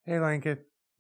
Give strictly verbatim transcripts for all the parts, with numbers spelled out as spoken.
Hey, Lincoln.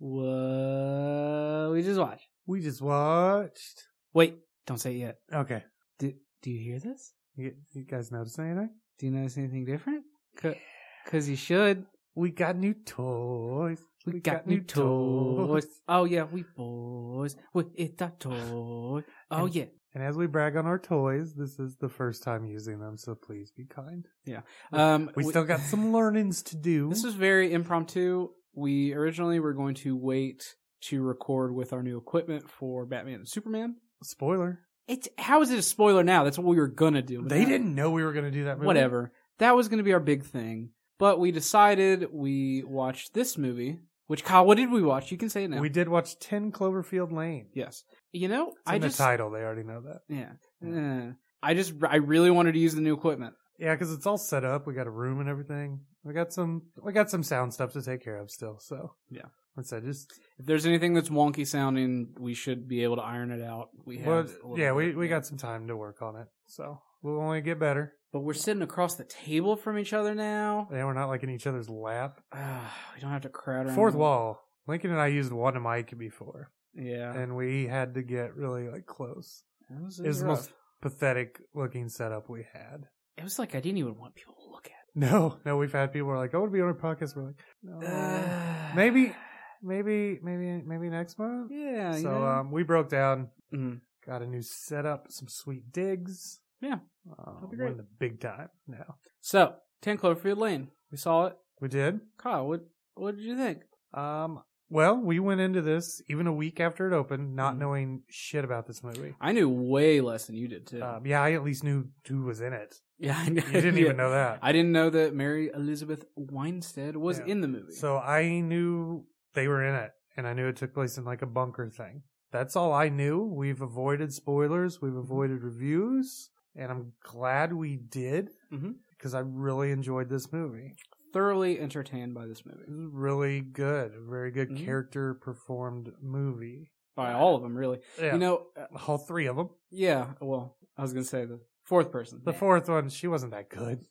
What we just watched? We just watched. Wait, don't say it yet. Okay. Do, do you hear this? You, you guys notice anything? Do you notice anything different? Because you should. We got new toys. We, we got, got new toys. toys. Oh, yeah, we boys. We it's a toy. Oh, and, yeah. And as we brag on our toys, this is the first time using them, so please be kind. Yeah. Um, we, we still got some learnings to do. This is very impromptu. We originally were going to wait to record with our new equipment for Batman and Superman. Spoiler. It's how is it a spoiler now? That's what we were gonna do. They didn't know we were gonna do that movie. Whatever. That was gonna be our big thing. But we decided we watched this movie. Which, Kyle, what did we watch? You can say it now. We did watch ten Cloverfield Lane. Yes. You know, it's I in just the title. They already know that. Yeah. Uh, I just I really wanted to use the new equipment. Yeah, because it's all set up. We got a room and everything. We got some. We got some sound stuff to take care of still. So yeah. Let's say just if there's anything that's wonky sounding, we should be able to iron it out. We have. Well, yeah, we we got some time to work on it. So we'll only get better. But we're sitting across the table from each other now. Yeah, we're not like in each other's lap. Uh, we don't have to crowd around. Fourth wall. Lincoln and I used one mic before. Yeah. And we had to get really like close. It was, it was the most pathetic looking setup we had. It was like I didn't even want people to look at it. No, no, we've had people who are like, I want to be on our podcast. We're like, no. Uh, maybe, maybe, maybe, maybe next month. Yeah. So yeah. um, we broke down, mm-hmm. got a new setup, some sweet digs. Yeah. Uh, we're in the big time now. So, ten Cloverfield Lane. We saw it. We did. Kyle, what what did you think? Um. Well, we went into this even a week after it opened, not mm-hmm. knowing shit about this movie. I knew way less than you did too. Um, yeah, I at least knew who was in it. Yeah, I you didn't yeah. even know that. I didn't know that Mary Elizabeth Winstead was yeah. in the movie. So I knew they were in it, and I knew it took place in like a bunker thing. That's all I knew. We've avoided spoilers. We've avoided reviews, and I'm glad we did mm-hmm. because I really enjoyed this movie. Thoroughly entertained by this movie. It was really good. A very good mm-hmm. character performed movie. By all of them, really. Yeah. You know, uh, all three of them. Yeah. Well, I was going to say the fourth person. The fourth one, she wasn't that good.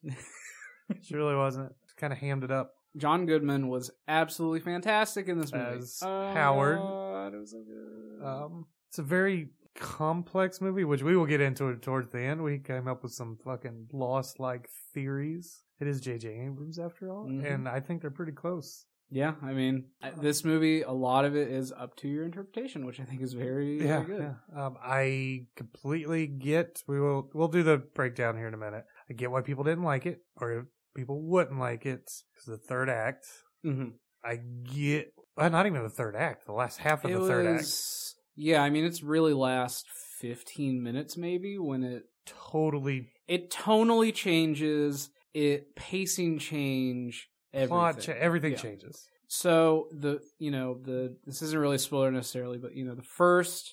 She really wasn't. Kind of hammed it up. John Goodman was absolutely fantastic in this movie. As uh, Howard. It was so good. Um, it's a very complex movie, which we will get into it towards the end. We came up with some fucking Lost-like theories. It is J J Abrams after all, mm-hmm. and I think they're pretty close. Yeah, I mean, this movie, a lot of it is up to your interpretation, which I think is very, yeah, very good. Yeah. Um, I completely get. We will. We'll do the breakdown here in a minute. I get why people didn't like it, or people wouldn't like it because the third act. Mm-hmm. I get. Well, not even the third act. The last half of it the third was, act. Yeah, I mean, it's really last fifteen minutes maybe when it totally. It tonally changes. It pacing change, everything. Plot cha- everything yeah. changes. So the you know the this isn't really a spoiler necessarily, but you know the first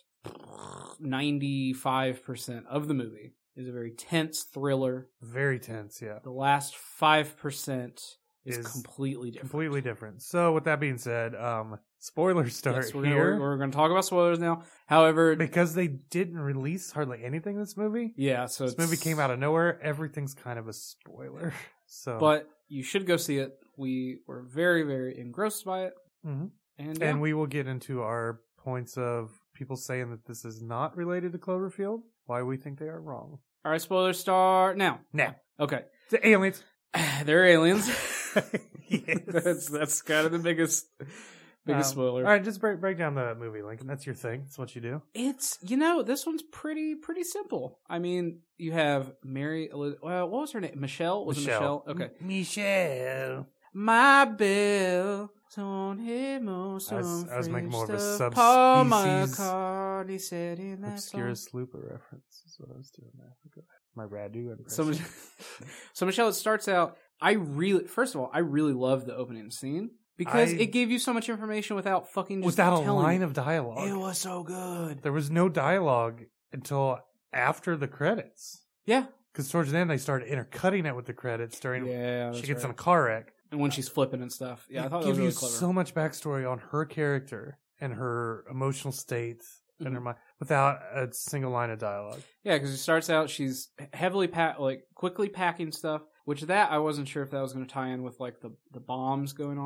ninety-five percent of the movie is a very tense thriller. Very tense, yeah. The last five percent is, is completely different. Completely different. So with that being said, um, spoilers start yes, we're here. Gonna, we're, we're going to talk about spoilers now. However, because they didn't release hardly anything in this movie. Yeah, so this it's, movie came out of nowhere. Everything's kind of a spoiler. So, but you should go see it. We were very, very engrossed by it, mm-hmm. and yeah. and we will get into our points of people saying that this is not related to Cloverfield. Why we think they are wrong. All right, spoilers start now. Now, okay. The aliens. They're aliens. Yes. that's that's kind of the biggest biggest um, spoiler. All right, just break break down the movie, Lincoln. That's your thing. That's what you do. It's you know this one's pretty pretty simple. I mean, you have Mary. Well, what was her name? Michelle. Was Michelle. it Michelle? Okay. M- Michelle. My bill. Don't hit most I was, I was making more of a subspecies. Paul McCartney said in that obscure song. Slooper reference is what I was doing there. My Radu impression. So, so Michelle, it starts out. I really, first of all, I really love the opening scene because I, it gave you so much information without fucking just without a line you. of dialogue. It was so good. There was no dialogue until after the credits. Yeah, because towards the end they started intercutting it with the credits during. Yeah, she gets right. in a car wreck, and when she's flipping and stuff. Yeah, it I thought that gives was really you clever. so much backstory on her character and her emotional state. Mm-hmm. In her mind, without a single line of dialogue. Yeah, because it starts out, she's heavily pack, like quickly packing stuff. Which that I wasn't sure if that was going to tie in with like the, the bombs going off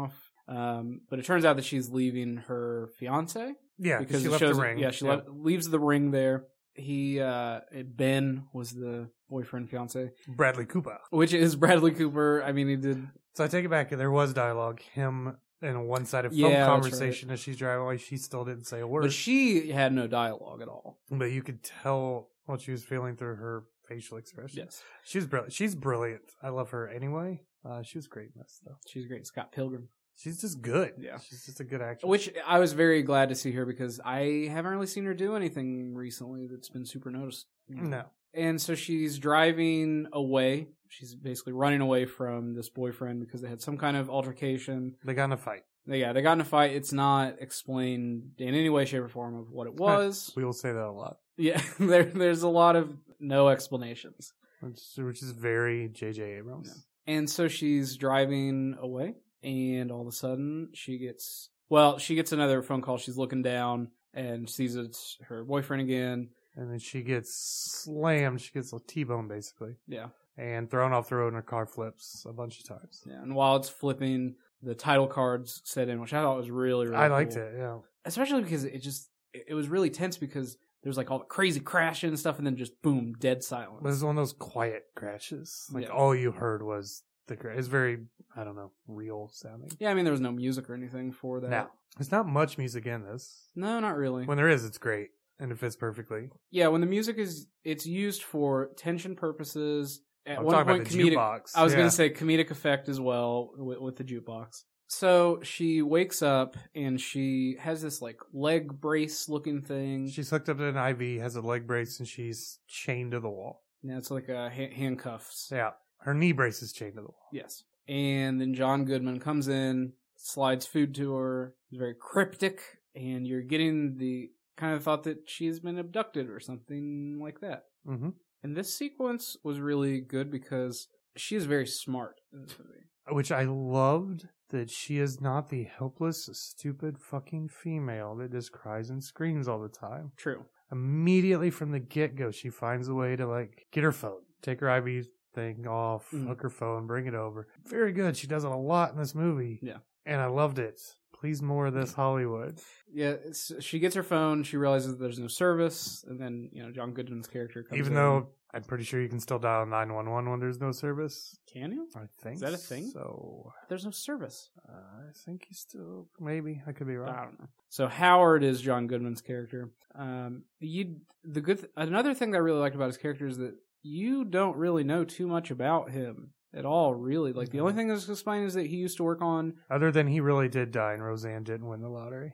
Um, but it turns out that she's leaving her fiance. Yeah, because she it left shows the it- ring. Yeah, she Yeah. left, leaves the ring there. He uh, Ben was the boyfriend fiance, Bradley Cooper. which is Bradley Cooper. I mean, he did. So I take it back. There was dialogue. Him in a one-sided phone Yeah, that's conversation as she's driving away. She still didn't say a word. But she had no dialogue at all. But you could tell what she was feeling through her facial expression. Yes, She was brilliant. She's brilliant. I love her anyway. Uh, she was great in this stuff. she's great. Scott Pilgrim. She's just good. Yeah. She's just a good actress. Which I was very glad to see her because I haven't really seen her do anything recently that's been super noticed. No. And so she's driving away. She's basically running away from this boyfriend because they had some kind of altercation. They got in a fight. They, yeah, they got in a fight. It's not explained in any way, shape, or form of what it was. We will say that a lot. Yeah, there, there's a lot of no explanations. Which, which is very J J Abrams. Yeah. And so she's driving away, and all of a sudden she gets, well, she gets another phone call. She's looking down and sees it's her boyfriend again. And then she gets slammed. She gets a T-bone, basically. Yeah. And thrown off the road, and her car flips a bunch of times. Yeah. And while it's flipping, the title cards set in, which I thought was really, really I liked cool. it, yeah. Especially because it just, it was really tense because there's like all the crazy crashing and stuff, and then just boom, dead silence. But it was one of those quiet crashes. Like, Yeah. all you heard was the crash. It's very, I don't know, real sounding. Yeah, I mean, there was no music or anything for that. No. There's not much music in this. No, not really. When there is, it's great. And it fits perfectly. Yeah, when the music is, it's used for tension purposes. At I'm one talking point, about the comedic. jukebox. I was Yeah. going to say comedic effect as well with, with the jukebox. So she wakes up and she has this like leg brace looking thing. She's hooked up to an I V, has a leg brace, and she's chained to the wall. Yeah, it's like a ha- handcuffs. Yeah. Her knee brace is chained to the wall. Yes. And then John Goodman comes in, slides food to her. He's very cryptic, and you're getting the kind of thought that she's been abducted or something like that. Mm-hmm. And this sequence was really good because she is very smart in this movie. Which I loved that she is not the helpless, stupid fucking female that just cries and screams all the time. True. Immediately from the get-go, she finds a way to, like, get her phone, take her I V thing off, Mm. hook her phone, bring it over. Very good. She does it a lot in this movie. Yeah. And I loved it. Please more of this, Hollywood. Yeah, it's, she gets her phone. She realizes there's no service, and then you know John Goodman's character comes Even in. though I'm pretty sure you can still dial nine one one when there's no service. Can you? I think. Is that a thing? So There's no service. uh, I think he's still maybe. I could be wrong. I don't know. So Howard is John Goodman's character. Um, you the good th- another thing that I really liked about his character is that you don't really know too much about him at all. Really, like the only thing that's explained is that he used to work on. Other than he really did die and Roseanne didn't win the lottery.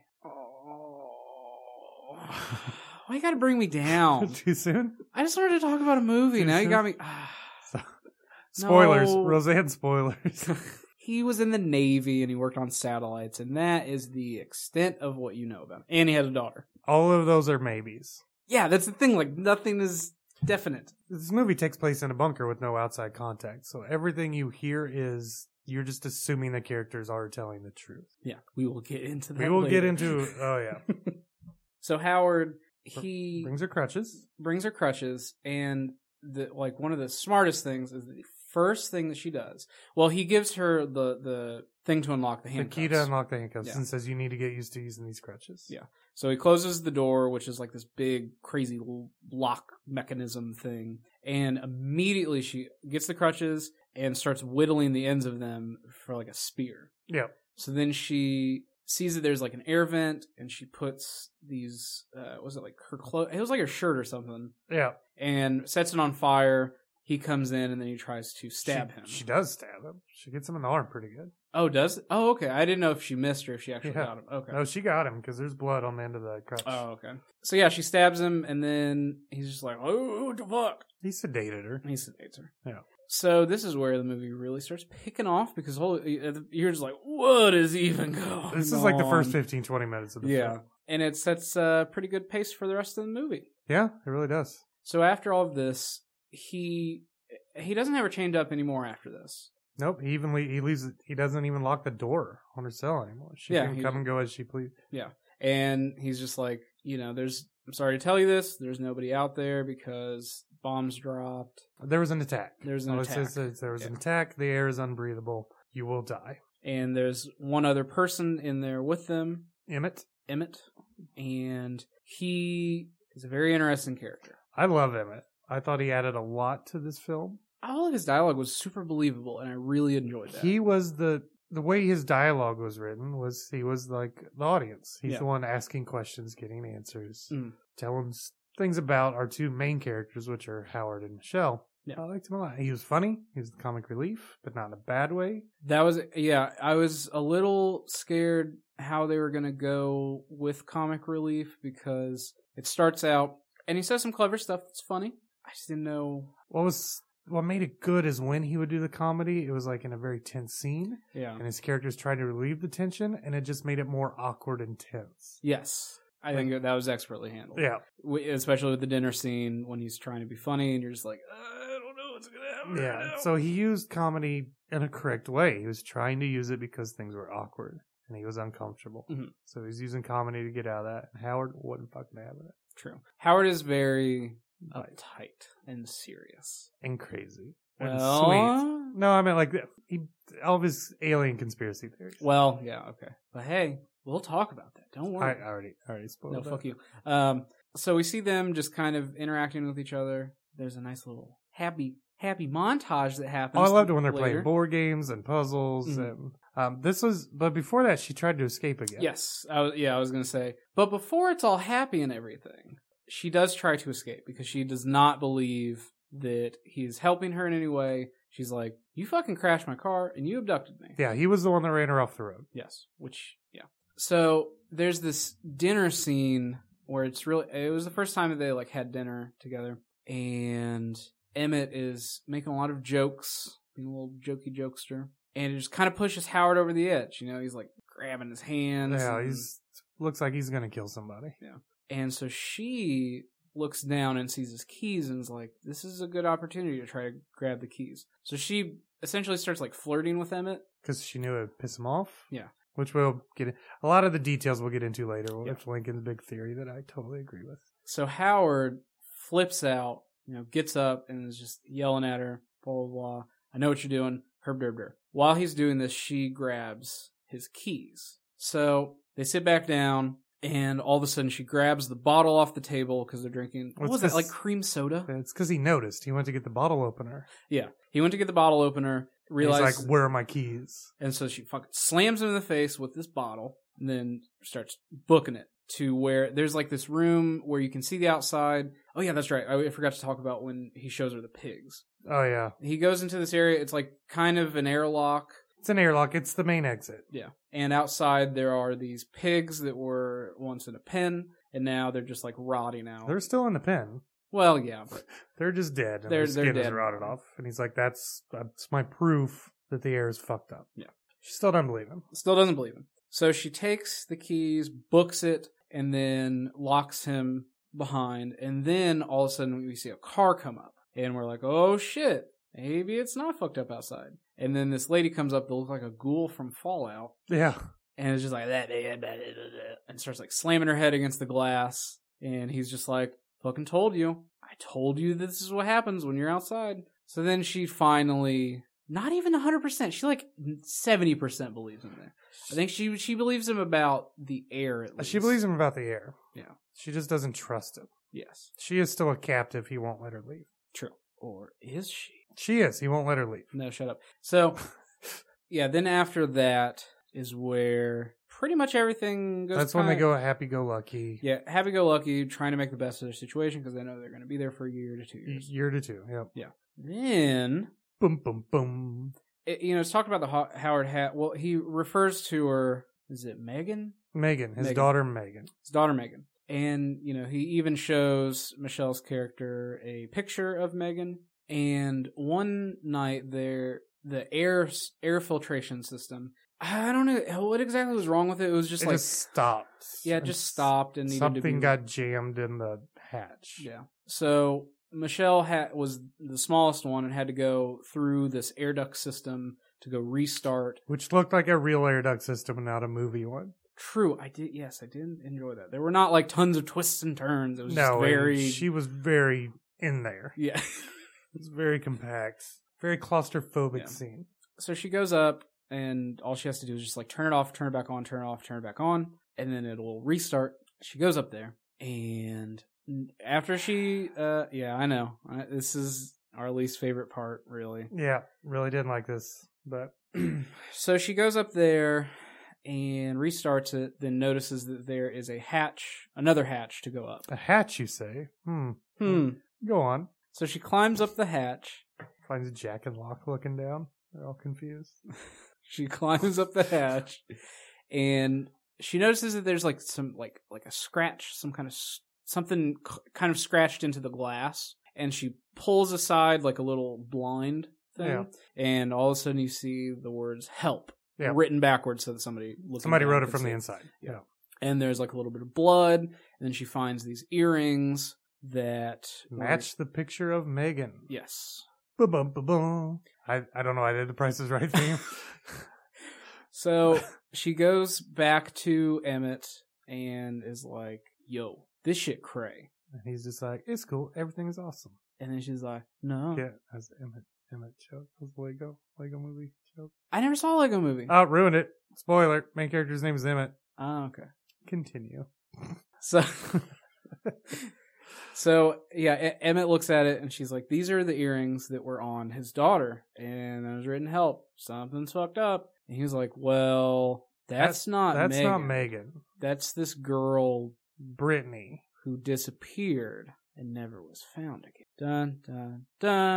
Oh, why you got to bring me down? Too soon? I just wanted to talk about a movie. Too Now you soon? got me. So, spoilers. No. Roseanne spoilers. He was in the Navy and he worked on satellites, and that is the extent of what you know about him. And he had a daughter. All of those are maybes. Yeah, that's the thing. Like, nothing is definite. This movie takes place in a bunker with no outside contact, so everything you hear is you're just assuming the characters are telling the truth. Yeah, we will get into that We will later. get into. Oh yeah, So Howard, he brings her crutches. brings her crutches, and the like one of the smartest things is the first thing that she does. Well, he gives her the the thing to unlock the The handcuffs. key to unlock the handcuffs Yeah. and says you need to get used to using these crutches. Yeah. So he closes the door, which is like this big, crazy lock mechanism thing. And immediately she gets the crutches and starts whittling the ends of them for like a spear. Yeah. So then she sees that there's like an air vent, and she puts these, uh, was it like her clothes? It was like her shirt or something. Yeah. And sets it on fire. He comes in, and then he tries to stab she, him. She does stab him. She gets him in the arm pretty good. Oh, does it? Oh, okay. I didn't know if she missed or if she actually Yeah. got him. Okay. No, she got him because there's blood on the end of the crutch. Oh, okay. So yeah, she stabs him, and then he's just like, "Oh, what the fuck?" He sedated her. And he sedates her. Yeah. So this is where the movie really starts picking off because whole, you're just like, "What is even going on?" This is like the first fifteen, twenty minutes of the Yeah, film. and it sets a pretty good pace for the rest of the movie. Yeah, it really does. So after all of this, he he doesn't have her chained up anymore after this. Nope, he even le- he leaves. He doesn't even lock the door on her cell anymore. She Yeah, can he- come and go as she please. And he's just like, you know, there's. I'm sorry to tell you this. There's nobody out there because bombs dropped. There was an attack. There's an Oh, it attack. says that there was an Yeah. attack. The air is unbreathable. You will die. And there's one other person in there with them, Emmett. Emmett, and he is a very interesting character. I love Emmett. I thought he added a lot to this film. All of his dialogue was super believable, and I really enjoyed that. He was the the way his dialogue was written was he was like the audience. He's Yeah. the one asking questions, getting answers, Mm. telling s- things about our two main characters, which are Howard and Michelle. Yeah. I liked him a lot. He was funny. He was the comic relief, but not in a bad way. That was, yeah, I was a little scared how they were going to go with comic relief because it starts out, and he says some clever stuff that's funny. I just didn't know. What was what made it good is when he would do the comedy, it was like in a very tense scene, Yeah. and his characters tried to relieve the tension, and it just made it more awkward and tense. Yes. I think that was expertly handled. Yeah. W- Especially with the dinner scene when he's trying to be funny and you're just like, I don't know what's going to happen. Yeah, right now." so he used comedy in a correct way. He was trying to use it because things were awkward and he was uncomfortable. Mhm. So he's using comedy to get out of that. And Howard wasn't fucking having it. True. Howard is very uptight and serious. And crazy. And Well, sweet. No, I meant like he, all of his alien conspiracy theories. well, yeah, okay. But hey, we'll talk about that. Don't I, worry. I already, I already spoiled No, that. fuck you. Um, so we see them just kind of interacting with each other. There's a nice little happy, happy montage that happens. Oh, I loved it when they're later. playing board games and puzzles. Mhm. And um, this was, but before that, she tried to escape again. Yes, I was, yeah, I was gonna say. But before it's all happy and everything, she does try to escape because she does not believe that he's helping her in any way. She's like, "You fucking crashed my car and you abducted me." Yeah, he was the one that ran her off the road. Yes, which yeah. So there's this dinner scene where it's really. It was the first time that they like had dinner together, and Emmett is making a lot of jokes, being a little jokey jokester, and it just kind of pushes Howard over the edge. You know, he's like grabbing his hands. Yeah, and- he's looks like he's gonna kill somebody. And so she looks down and sees his keys and is like, this is a good opportunity to try to grab the keys. So she essentially starts like flirting with Emmett. Because she knew it would piss him off. Yeah. Which we'll get in. A lot of the details we'll get into later, which Yeah. Lincoln's big theory that I totally agree with. So Howard flips out, you know, gets up and is just yelling at her, blah, blah, blah. I know what you're doing. Herb derb derb. While he's doing this, she grabs his keys. So they sit back down. And all of a sudden, she grabs the bottle off the table because they're drinking. What What's was this? that? Like cream soda? It's because he noticed. He went to get the bottle opener. Yeah. He went to get the bottle opener, realized. He's like, where are my keys? And so she fucking slams him in the face with this bottle and then starts booking it to where there's like this room where you can see the outside. Oh, yeah, that's right. I forgot to talk about when he shows her the pigs. Oh, yeah. He goes into this area. It's like kind of an airlock. It's an airlock. It's the main exit. Yeah. And outside there are these pigs that were once in a pen and now they're just like rotting out. They're still in the pen. Well, yeah, but They're just dead. And They're- their they're skin is dead. rotted off. And he's like, that's, that's my proof that the air is fucked up. Yeah. She still doesn't believe him. still doesn't believe him. So she takes the keys, books it, and then locks him behind. And then all of a sudden we see a car come up. And we're like, oh shit, maybe it's not fucked up outside. And then this lady comes up that looks like a ghoul from Fallout. Yeah. And it's just like that. And starts like slamming her head against the glass. And he's just like, fucking told you. I told you this is what happens when you're outside. So then she finally, not even one hundred percent. She like seventy percent believes him there. I think she she believes him about the air at least. She believes him about the air. Yeah. She just doesn't trust him. Yes. She is still a captive. He won't let her leave. True. Or is she? She is. He won't let her leave. No, shut up. So, yeah, then after that is where pretty much everything goes. That's when they kinda- go happy-go-lucky. Yeah, happy-go-lucky, trying to make the best of their situation because they know they're going to be there for a year to two years. Year to two. Yep. Yeah. Then, Boom, boom, boom. it, you know, it's talked about the Ho- Howard Hat. Well, he refers to her. Is it Megan? Megan, his Megan. daughter Megan. His daughter Megan. And, you know, he even shows Michelle's character a picture of Megan. And one night there, the air air filtration system, I don't know what exactly was wrong with it. It was just It like, just stopped. yeah, it just stopped and needed to be. Something got jammed in the hatch. Yeah. So Michelle had, was the smallest one and had to go through this air duct system to go restart. Which looked like a real air duct system and not a movie one. True, I did. Yes, I did enjoy that. There were not like tons of twists and turns. It was No, just and very. she was very in there. Yeah. It was very compact. Very claustrophobic Yeah. scene. So she goes up and all she has to do is just like turn it off, turn it back on, turn it off, turn it back on, and then it'll restart. She goes up there, and after she, uh, yeah, I know, this is our least favorite part, really. Yeah, really didn't like this, but so she goes up there and restarts it, then notices that there is a hatch, another hatch to go up. A hatch, you say? Hmm. Hmm. Go on. So she climbs up the hatch. Finds Jack and Locke looking down. They're all confused. She climbs up the hatch, and she notices that there's like some like like a scratch, some kind of something kind of scratched into the glass, and she pulls aside like a little blind thing, yeah. and all of a sudden you see the words "help" yeah. written backwards, so that somebody somebody wrote it from the inside. Yeah. yeah, and there's like a little bit of blood, and then she finds these earrings that match were... the picture of Megan. Yes. Ba-bum, ba-bum. I I don't know. I did the Price is Right theme. So she goes back to Emmett and is like, "Yo, this shit cray." And he's just like, "It's cool. Everything is awesome." And then she's like, "No." Yeah, that's Emmett. Emmett joke. Was the Lego Lego movie joke. I never saw a Lego movie. Oh, ruined it. Spoiler. Main character's name is Emmett. Oh, okay. Continue. So. So, yeah, Emmett looks at it, and she's like, these are the earrings that were on his daughter. And there was written, "Help, something's fucked up." And he was like, well, that's, that's not that's Megan. not Megan. That's this girl, Brittany, who disappeared and never was found again. Dun, dun,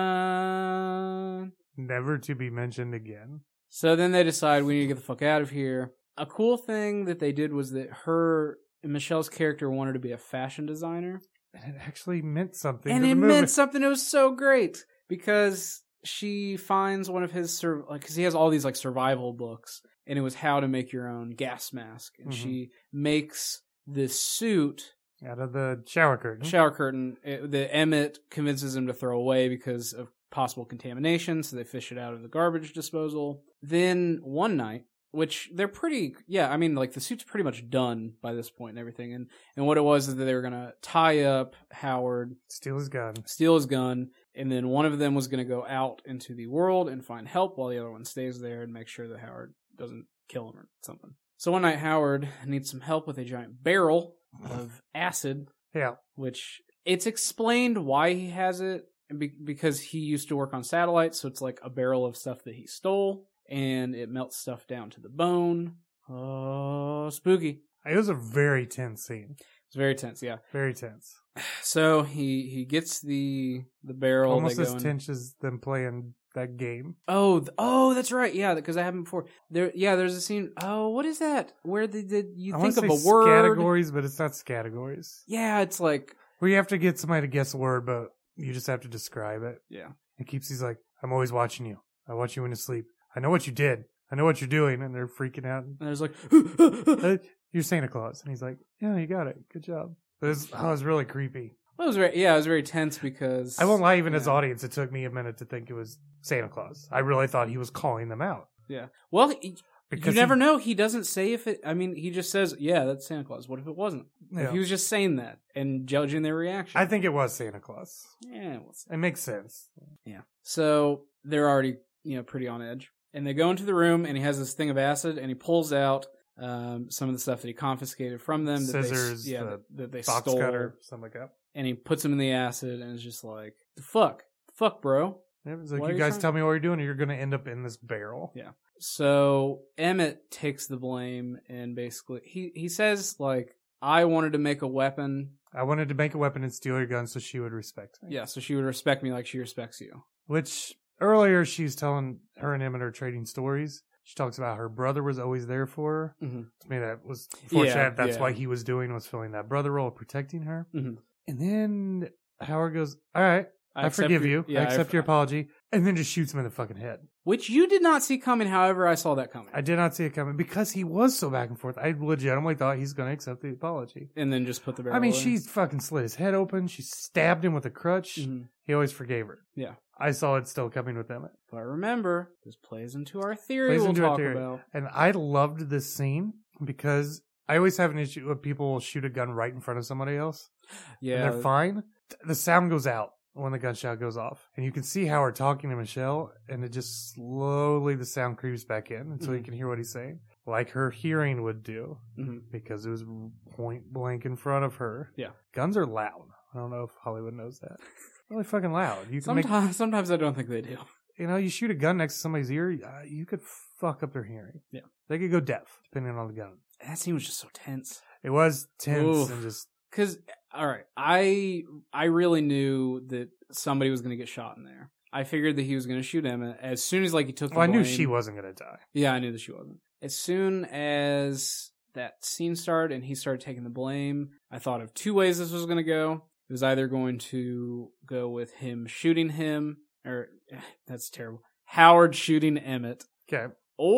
dun. Never to be mentioned again. So then they decide we need to get the fuck out of here. A cool thing that they did was that her, Michelle's character wanted to be a fashion designer. And it actually meant something. And to it the movie. meant something. It was so great because she finds one of his sur- like because he has all these like survival books, and it was how to make your own gas mask, and mm-hmm. she makes this suit out of the shower curtain. Shower curtain it, that Emmett convinces him to throw away because of possible contamination, so they fish it out of the garbage disposal. Then one night. Which they're pretty, yeah, I mean, like, the suit's pretty much done by this point and everything. And, and what it was is that they were going to tie up Howard. Steal his gun. Steal his gun. And then one of them was going to go out into the world and find help while the other one stays there and make sure that Howard doesn't kill him or something. So one night, Howard needs some help with a giant barrel of acid. Yeah. Which, it's explained why he has it be- because he used to work on satellites. So it's like a barrel of stuff that he stole. And it melts stuff down to the bone. Oh, spooky. It was a very tense scene. It's very tense, yeah. Very tense. So he, he gets the the barrel. Almost as in. tense as them playing that game. Oh, oh, that's right. Yeah, because I haven't before. There, yeah, there's a scene. Oh, what is that? Where did, did you I think of say a word? Categories, but it's not categories. Yeah, it's like where you have to get somebody to guess a word, but you just have to describe it. Yeah. And Keeps he's like, "I'm always watching you. I watch you when you sleep. I know what you did. I know what you're doing." And they're freaking out. And there's like, "You're Santa Claus." And he's like, "Yeah, you got it. Good job." But it was, oh, it was really creepy. Well, it was very, yeah, it was very tense because... I won't lie, even yeah. as audience, it took me a minute to think it was Santa Claus. I really thought he was calling them out. Yeah. Well, he, because you never he, know. He doesn't say if it... I mean, he just says, yeah, that's Santa Claus. What if it wasn't? Yeah. If he was just saying that and judging their reaction. I think it was Santa Claus. Yeah, we'll see. It makes sense. Yeah. So they're already, you know, pretty on edge. And they go into the room, and he has this thing of acid, and he pulls out um, some of the stuff that he confiscated from them. That Scissors, they, yeah, the that, that they box stole. cutter, something like that. And he puts them in the acid, and is just like, the fuck? The fuck, bro? Yeah, it's like, you guys trying? Tell me what you're doing, or you're going to end up in this barrel. Yeah. So Emmett takes the blame, and basically, he, he says, like, I wanted to make a weapon. I wanted to make a weapon and steal your gun so she would respect me. Yeah, so she would respect me like she respects you. Which... Earlier, she's telling her and Emmett are trading stories. She talks about her brother was always there for her. Mm-hmm. To me, that was fortunate. Yeah, That's yeah. why he was doing was filling that brother role, protecting her. Mm-hmm. And then Howard goes, "All right, I, I forgive your, you. Yeah, I accept I, your apology," and then just shoots him in the fucking head. Which you did not see coming. However, I saw that coming. I did not see it coming because he was so back and forth. I legitimately thought he's going to accept the apology, and then just put the barrel. I mean, away. She fucking slit his head open. She stabbed him with a crutch. Mm-hmm. He always forgave her. Yeah. I saw it still coming with Emmett. But remember, this plays into our theory plays we'll into talk theory. about. And I loved this scene because I always have an issue when people will shoot a gun right in front of somebody else. Yeah. And they're fine. The sound goes out. when the gunshot goes off. And you can see Howard talking to Michelle, and it just slowly, the sound creeps back in until mm-hmm. you can hear what he's saying. Like her hearing would do, mm-hmm. because it was point blank in front of her. Yeah. Guns are loud. I don't know if Hollywood knows that. Really fucking loud. You can sometimes, make, sometimes I don't think they do. You know, you shoot a gun next to somebody's ear, uh, you could fuck up their hearing. Yeah. They could go deaf, depending on the gun. That scene was just so tense. It was tense Oof. and just... Because, all right, I I really knew that somebody was going to get shot in there. I figured that he was going to shoot him as soon as like he took the Well, blame. I knew she wasn't going to die. Yeah, I knew that she wasn't. As soon as that scene started and he started taking the blame, I thought of two ways this was going to go. It was either going to go with him shooting him, or, that's terrible, Howard shooting Emmett. Okay.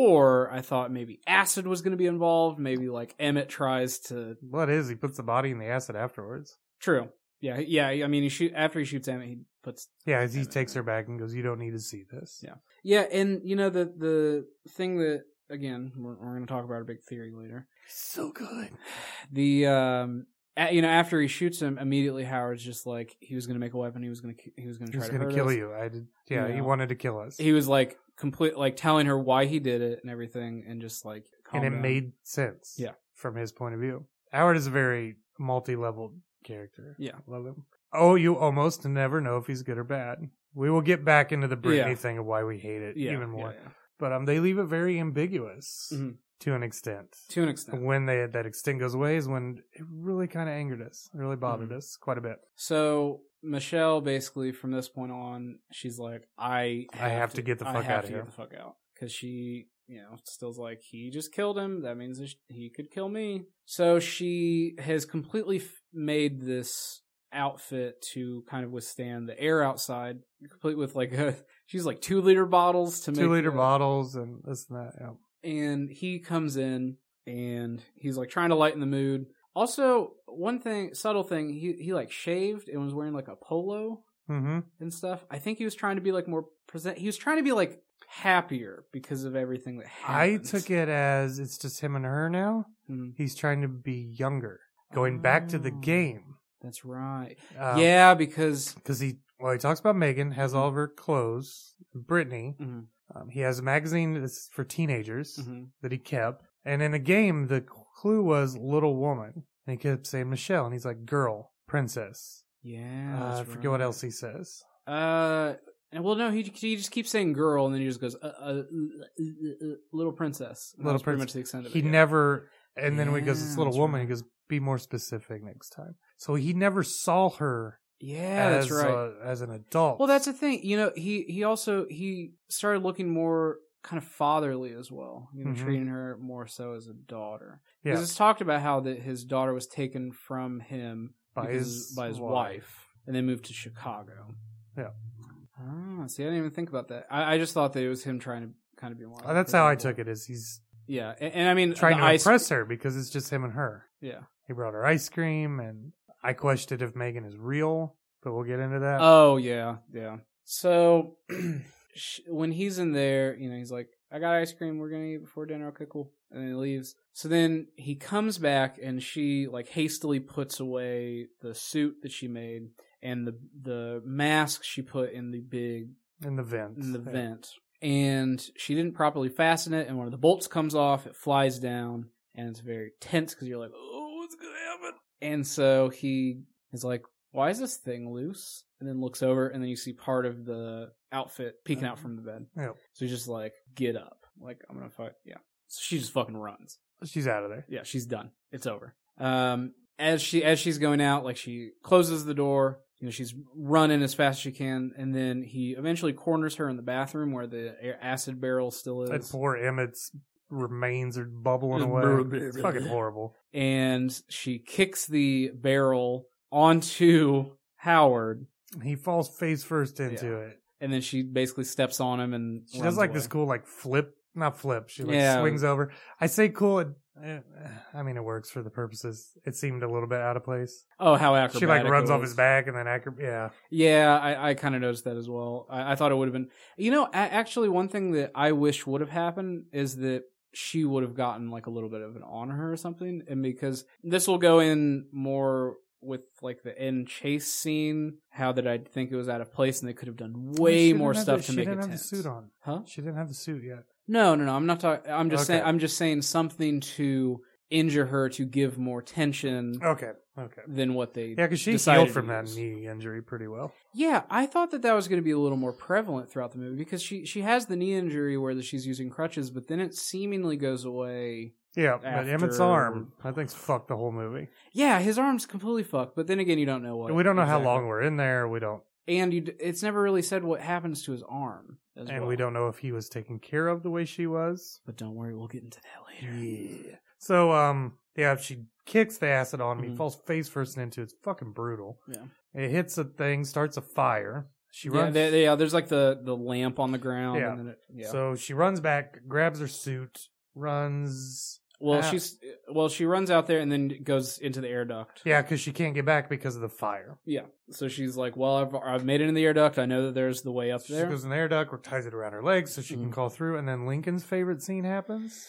Or I thought maybe acid was going to be involved. Maybe like Emmett tries to. What is? He puts the body in the acid afterwards. True. Yeah. Yeah. I mean, he shoot after he shoots Emmett, he puts. Yeah, as he takes her back and goes, "You don't need to see this." Yeah. Yeah, and you know the the thing that again we're, we're going to talk about a big theory later. So good. The um. You know, after he shoots him, immediately Howard's just like he was going to make a weapon. He was going to he was going to try to hurt us. He was going to kill you. I did. Yeah, you know, he wanted to kill us. He was like complete, like telling her why he did it and everything, and just like. And it down. made sense. Yeah, from his point of view, Howard is a very multi-leveled character. Yeah, love him. Oh, you almost never know if he's good or bad. We will get back into the Britney yeah. thing of why we hate it yeah, even more. Yeah, yeah. But um, they leave it very ambiguous. Mm-hmm. To an extent. To an extent. When they that extent goes away is when it really kind of angered us. It really bothered mm-hmm. us quite a bit. So Michelle, basically, from this point on, she's like, I have, I have to, to get the fuck I have out of to here. Get the fuck out. Because she, you know, still's like, he just killed him. That means he could kill me. So she has completely f- made this outfit to kind of withstand the air outside, complete with like a, she's like two liter bottles to two make two liter the, bottles and this and that. Yeah. And he comes in and he's like trying to lighten the mood. Also, one thing, subtle thing, he he like shaved and was wearing like a polo mm-hmm. and stuff. I think he was trying to be like more present. He was trying to be like happier because of everything that happened. I took it as it's just him and her now. Mm-hmm. He's trying to be younger, going oh, back to the game. That's right. Um, yeah, because because he well he talks about Megan has mm-hmm. all of her clothes, Brittany. Mm-hmm. Um, he has a magazine that's for teenagers mm-hmm. that he kept. And in the game, the clue was little woman. And he kept saying Michelle. And he's like, girl, princess. Yeah. Uh, I forget right. what else he says. Uh, well, no, he he just keeps saying girl. And then he just goes, uh, uh, uh, uh, uh little princess. And little that's princess. pretty much the extent of he it. He yeah. never, and then yeah, when he goes, it's little woman, right. he goes, be more specific next time. So he never saw her. Yeah, as, that's right. Uh, as an adult. Well, that's the thing. You know, he, he also, he started looking more kind of fatherly as well. You know, mm-hmm. treating her more so as a daughter. Yeah. Because it's talked about how that his daughter was taken from him by his, by his wife. wife. And they moved to Chicago. Yeah. Ah, see, I didn't even think about that. I, I just thought that it was him trying to kind of be more. Oh, that's how I took it, is he's yeah, and, and I mean trying to ice... impress her because it's just him and her. Yeah. He brought her ice cream, and I questioned if Megan is real. But we'll get into that. Oh, yeah, yeah. So, when he's in there, you know, he's like, I got ice cream, we're going to eat before dinner, okay, cool. And then he leaves. So then he comes back, and she, like, hastily puts away the suit that she made, and the the mask she put in the big... In the vent. In the yeah. vent. And she didn't properly fasten it, and one of the bolts comes off, it flies down, and it's very tense, because you're like, oh, what's going to happen? And so he is like, why is this thing loose? And then looks over, and then you see part of the outfit peeking out from the bed. Yeah. So he's just like, get up. Like, I'm gonna fight. Yeah. So she just fucking runs. She's out of there. Yeah, she's done. It's over. Um, as she as she's going out, like, she closes the door. You know, she's running as fast as she can, and then he eventually corners her in the bathroom where the acid barrel still is. That poor Emmett's remains are bubbling away. It's fucking horrible. And she kicks the barrel onto Howard. He falls face first into yeah. it. And then she basically steps on him and she does like away. this cool like flip, not flip. She like yeah. swings over. I say cool. It, I mean, it works for the purposes. It seemed a little bit out of place. Oh, how acrobatic! She like runs it off his back and then acro- yeah, yeah. I, I kind of noticed that as well. I, I thought it would have been. You know, a- actually, one thing that I wish would have happened is that she would have gotten like a little bit of an on her or something, and because this will go in more with like the end chase scene, how that I'd think it was out of place and they could have done way more stuff the, to make it tense. She didn't have tense. the suit on. Huh? She didn't have the suit yet. No, no, no. I'm not talking. I'm just okay. saying. I'm just saying something to injure her to give more tension. Okay. Okay. Than what they yeah, because she healed from that knee injury pretty well. Yeah, I thought that that was going to be a little more prevalent throughout the movie because she she has the knee injury where she's using crutches, but then it seemingly goes away. Yeah, after... but Emmett's arm, I think, fucked the whole movie. Yeah, his arm's completely fucked. But then again, you don't know what. We don't know exactly. how long we're in there. We don't. And you, it's never really said what happens to his arm. As and well. we don't know if he was taken care of the way she was. But don't worry, we'll get into that later. Yeah. So, um, yeah, she kicks the acid on me, mm-hmm. falls face first into it. It's fucking brutal. Yeah. It hits a thing, starts a fire. She yeah, runs. they, they, yeah, there's like the, the lamp on the ground. Yeah. And then it, yeah. So she runs back, grabs her suit, runs. Well, out. she's well, she runs out there and then goes into the air duct. Yeah, because she can't get back because of the fire. Yeah. So she's like, well, I've, I've made it in the air duct. I know that there's the way up there. She goes in the air duct, or ties it around her legs so she mm-hmm. can call through. And then Lincoln's favorite scene happens.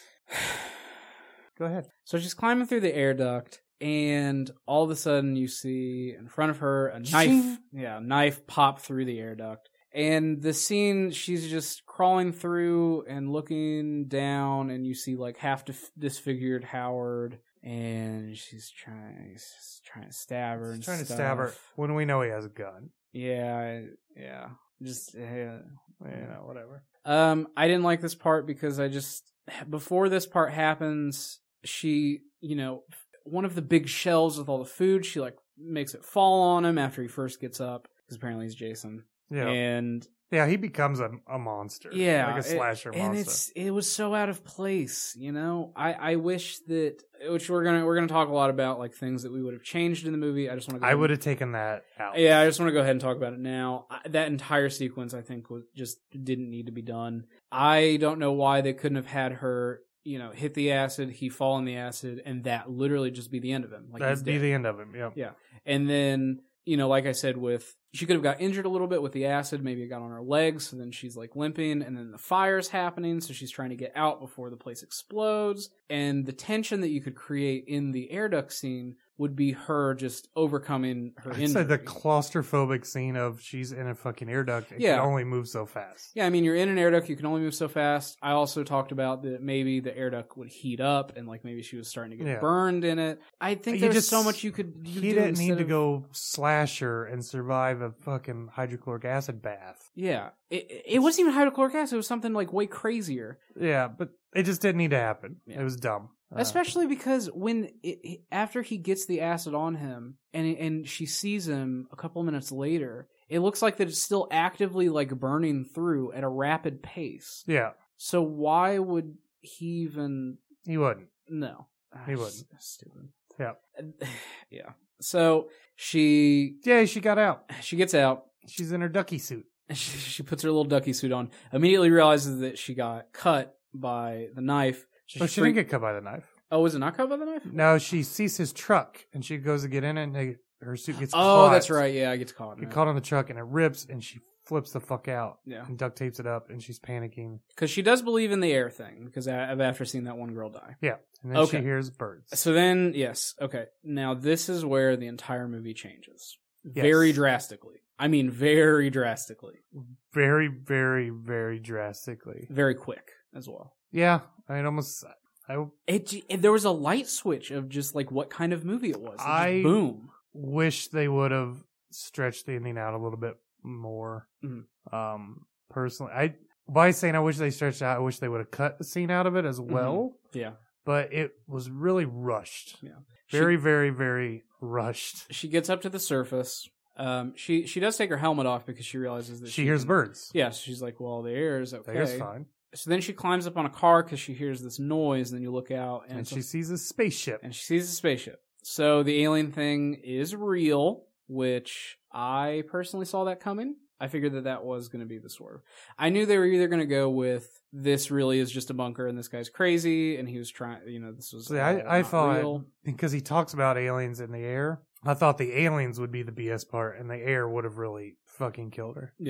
Go ahead. So she's climbing through the air duct, and all of a sudden you see in front of her a knife. Ching. Yeah, knife pop through the air duct. And the scene, she's just crawling through and looking down, and you see like half dif- disfigured Howard, and she's trying, she's trying to stab her. She's and trying stuff. to stab her when we know he has a gun. Yeah, yeah, just yeah, yeah, whatever. Um, I didn't like this part because I just before this part happens, she, you know, one of the big shelves with all the food, she like makes it fall on him after he first gets up because apparently he's Jason. Yeah, and yeah, he becomes a, a monster. Yeah, like a slasher it, monster. And it's it was so out of place. You know, I, I wish that which we're gonna we're gonna talk a lot about like things that we would have changed in the movie. I just want to. I would have taken that out. Yeah, I just want to go ahead and talk about it now. I, that entire sequence, I think, was just didn't need to be done. I don't know why they couldn't have had her, you know, hit the acid, he fall in the acid, and that literally just be the end of him. Like That'd be the end of him. Yeah. Yeah, and then you know, like I said, with she could have got injured a little bit with the acid. Maybe it got on her legs, so then she's like limping, and then the fire's happening, so she's trying to get out before the place explodes. And the tension that you could create in the air duct scene would be her just overcoming her injury. I'd say the claustrophobic scene of she's in a fucking air duct. It yeah. can only move so fast. Yeah, I mean, you're in an air duct, you can only move so fast. I also talked about that maybe the air duct would heat up, and like maybe she was starting to get yeah. burned in it. I think you there's just, so much you could you He do didn't need to of, go slash her and survive a fucking hydrochloric acid bath. Yeah. It, it wasn't even hydrochloric acid, it was something like way crazier. Yeah, but it just didn't need to happen. Yeah. It was dumb. Especially because when it, after he gets the acid on him and and she sees him a couple minutes later, it looks like that it's still actively like burning through at a rapid pace. Yeah. So why would he even? He wouldn't. No, he wouldn't. Stupid. Yeah. Yeah. So she. Yeah, she got out. She gets out. She's in her ducky suit. She, she puts her little ducky suit on. Immediately realizes that she got cut by the knife. So oh, she, she didn't get cut by the knife. Oh, was it not cut by the knife? No, she sees his truck, and she goes to get in it, and they, her suit gets oh, caught. Oh, that's right. Yeah, I get caught. Get caught on the truck, and it rips, and she flips the fuck out. Yeah. And duct tapes it up, and she's panicking. Because she does believe in the air thing, because I've after seen that one girl die. Yeah. And then okay. she hears birds. So then, yes. Okay. Now, this is where the entire movie changes. Yes. Very drastically. I mean, very drastically. Very, very, very drastically. Very quick as well. Yeah. I mean, almost... I, it, it there was a light switch of just like what kind of movie it was. It I boom. Wish they would have stretched the ending out a little bit more. Mm-hmm. Um, personally, I by saying I wish they stretched out, I wish they would have cut the scene out of it as well. Mm-hmm. Yeah, but it was really rushed. Yeah, very, she, very, very rushed. She gets up to the surface. Um, she she does take her helmet off because she realizes that she, she hears can, birds. Yeah, so she's like, well, the air is okay. The air's fine. So then she climbs up on a car because she hears this noise, and then you look out, and, and she a, sees a spaceship. And she sees a spaceship. So the alien thing is real, which I personally saw that coming. I figured that that was going to be the swerve. I knew they were either going to go with this really is just a bunker, and this guy's crazy, and he was trying, you know, this was See, I, I thought, real. Because he talks about aliens in the air, I thought the aliens would be the B S part, and the air would have really fucking killed her. Yeah.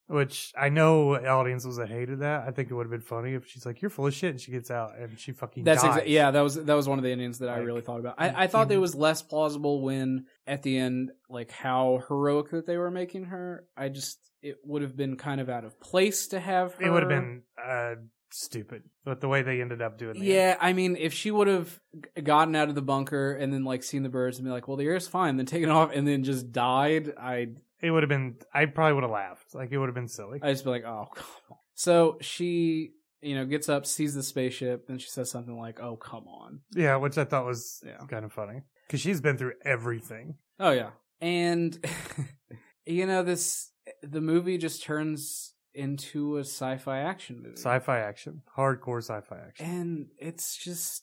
Which I know audiences that hated that. I think it would have been funny if she's like, "You're full of shit," and she gets out and she fucking That's dies. Exa- yeah, that was that was one of the endings that like, I really thought about. I, I thought he, it was less plausible when at the end, like how heroic that they were making her. I just it would have been kind of out of place to have her. It would have been uh, stupid, but the way they ended up doing it. Yeah, I mean, if she would have gotten out of the bunker and then like seen the birds and be like, "Well, the air's fine," then taken off and then just died, I. It would have been, I probably would have laughed. Like, it would have been silly. I'd just be like, oh, come on. So she, you know, gets up, sees the spaceship, and she says something like, oh, come on. Yeah, which I thought was yeah. kind of funny. Because she's been through everything. Oh, yeah. And, you know, this, the movie just turns into a sci-fi action movie. Sci-fi action. Hardcore sci-fi action. And it's just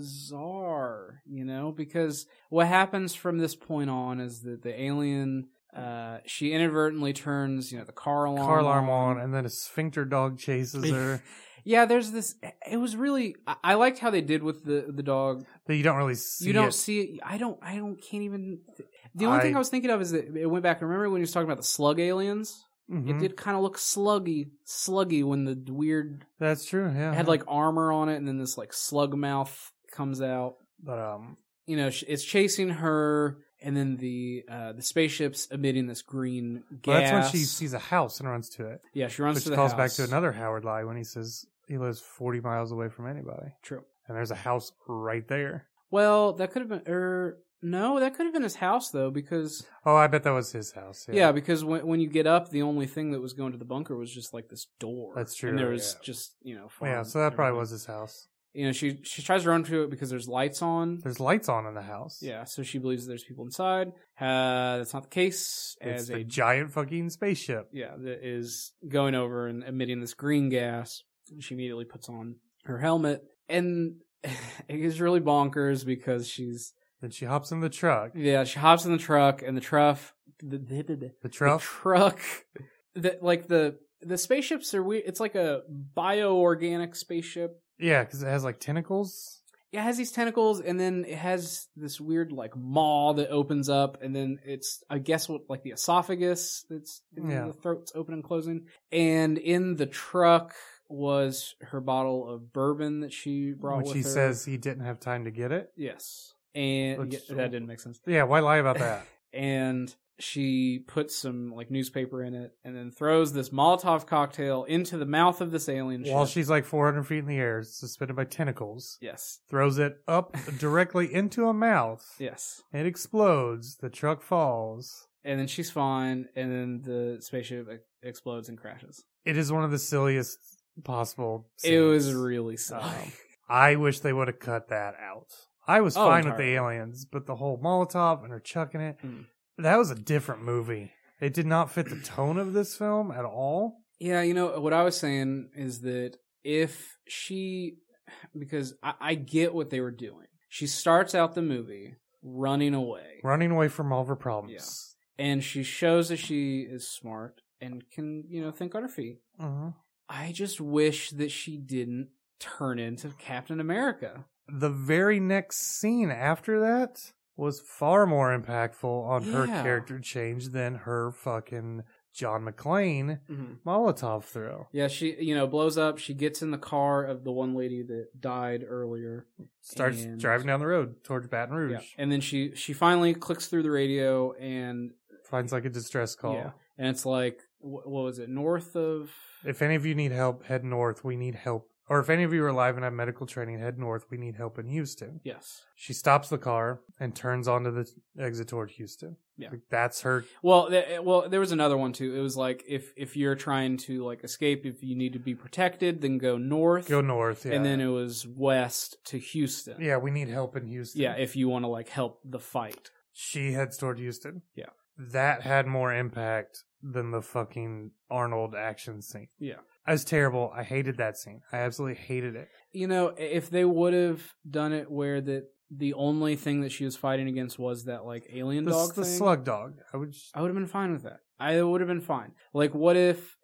bizarre, you know, because what happens from this point on is that the alien... Uh, she inadvertently turns, you know, the car alarm car alarm on, on and then a sphincter dog chases her. Yeah, there's this. It was really. I, I liked how they did with the the dog. That you don't really see. You don't it. see it. I don't. I don't. Can't even. The only I, thing I was thinking of is that it went back. Remember when he was talking about the slug aliens? Mm-hmm. It did kind of look sluggy, sluggy when the weird. That's true. Yeah, it had like armor on it, and then this like slug mouth comes out. But um, you know, it's chasing her. And then the uh, the spaceship's emitting this green gas. Well, that's when she sees a house and runs to it. Yeah, she runs Which to the calls house. back to another Howard lie when he says he lives forty miles away from anybody. True. And there's a house right there. Well, that could have been... Er, no, that could have been his house, though, because... Oh, I bet that was his house. Yeah, yeah because when when you get up, the only thing that was going to the bunker was just like this door. That's true. And there was yeah. just, you know... Yeah, so that probably was his house. You know, she she tries to run to it because there's lights on. There's lights on in the house. Yeah, so she believes there's people inside. Uh, that's not the case. It's as a a giant fucking spaceship. Yeah, that is going over and emitting this green gas. She immediately puts on her helmet, and it gets really bonkers because she's. Then she hops in the truck. Yeah, she hops in the truck, and the truck, the, the, the, the truck, the truck, the, like the the spaceships are weird. It's like a bio-organic spaceship. Yeah, because it has like tentacles. Yeah, it has these tentacles, and then it has this weird like maw that opens up, and then it's I guess what like the esophagus that's yeah. the throat's open and closing. And in the truck was her bottle of bourbon that she brought Which with he her. says he didn't have time to get it. Yes, and Which, yeah, that didn't make sense. Yeah, why lie about that? And she puts some like newspaper in it, and then throws this Molotov cocktail into the mouth of this alien ship. While she's like four hundred feet in the air, suspended by tentacles. Yes. Throws it up directly into a mouth. Yes. It explodes. The truck falls. And then she's fine, and then the spaceship explodes and crashes. It is one of the silliest possible scenes. It was really silly. Um, I wish they would have cut that out. I was oh, fine entirely. with the aliens, but the whole Molotov and her chucking it, mm. that was a different movie. It did not fit the tone of this film at all. Yeah, you know, what I was saying is that if she, because I, I get what they were doing. She starts out the movie running away. Running away from all of her problems. Yeah. And she shows that she is smart and can, you know, think on her feet. Mm-hmm. I just wish that she didn't turn into Captain America. The very next scene after that was far more impactful on yeah. her character change than her fucking John McClane mm-hmm. Molotov throw. Yeah, she, you know, blows up. She gets in the car of the one lady that died earlier. Starts and, driving down the road towards Baton Rouge. Yeah. And then she, she finally clicks through the radio and... finds like a distress call. Yeah. And it's like, what was it, north of... If any of you need help, head north. We need help. Or if any of you are alive and have medical training, head north. We need help in Houston. Yes. She stops the car and turns onto the exit toward Houston. Yeah. Like, that's her. Well, th- well, there was another one too. It was like, if, if you're trying to like escape, if you need to be protected, then go north. Go north, yeah. And then it was west to Houston. Yeah, we need help in Houston. Yeah, if you want to like help the fight. She heads toward Houston. Yeah. That had more impact than the fucking Arnold action scene. Yeah. It was terrible. I hated that scene. I absolutely hated it. You know, if they would have done it where that the only thing that she was fighting against was that like alien the, dog the thing, slug dog. I would. Just... I would have been fine with that. I would have been fine. Like, what if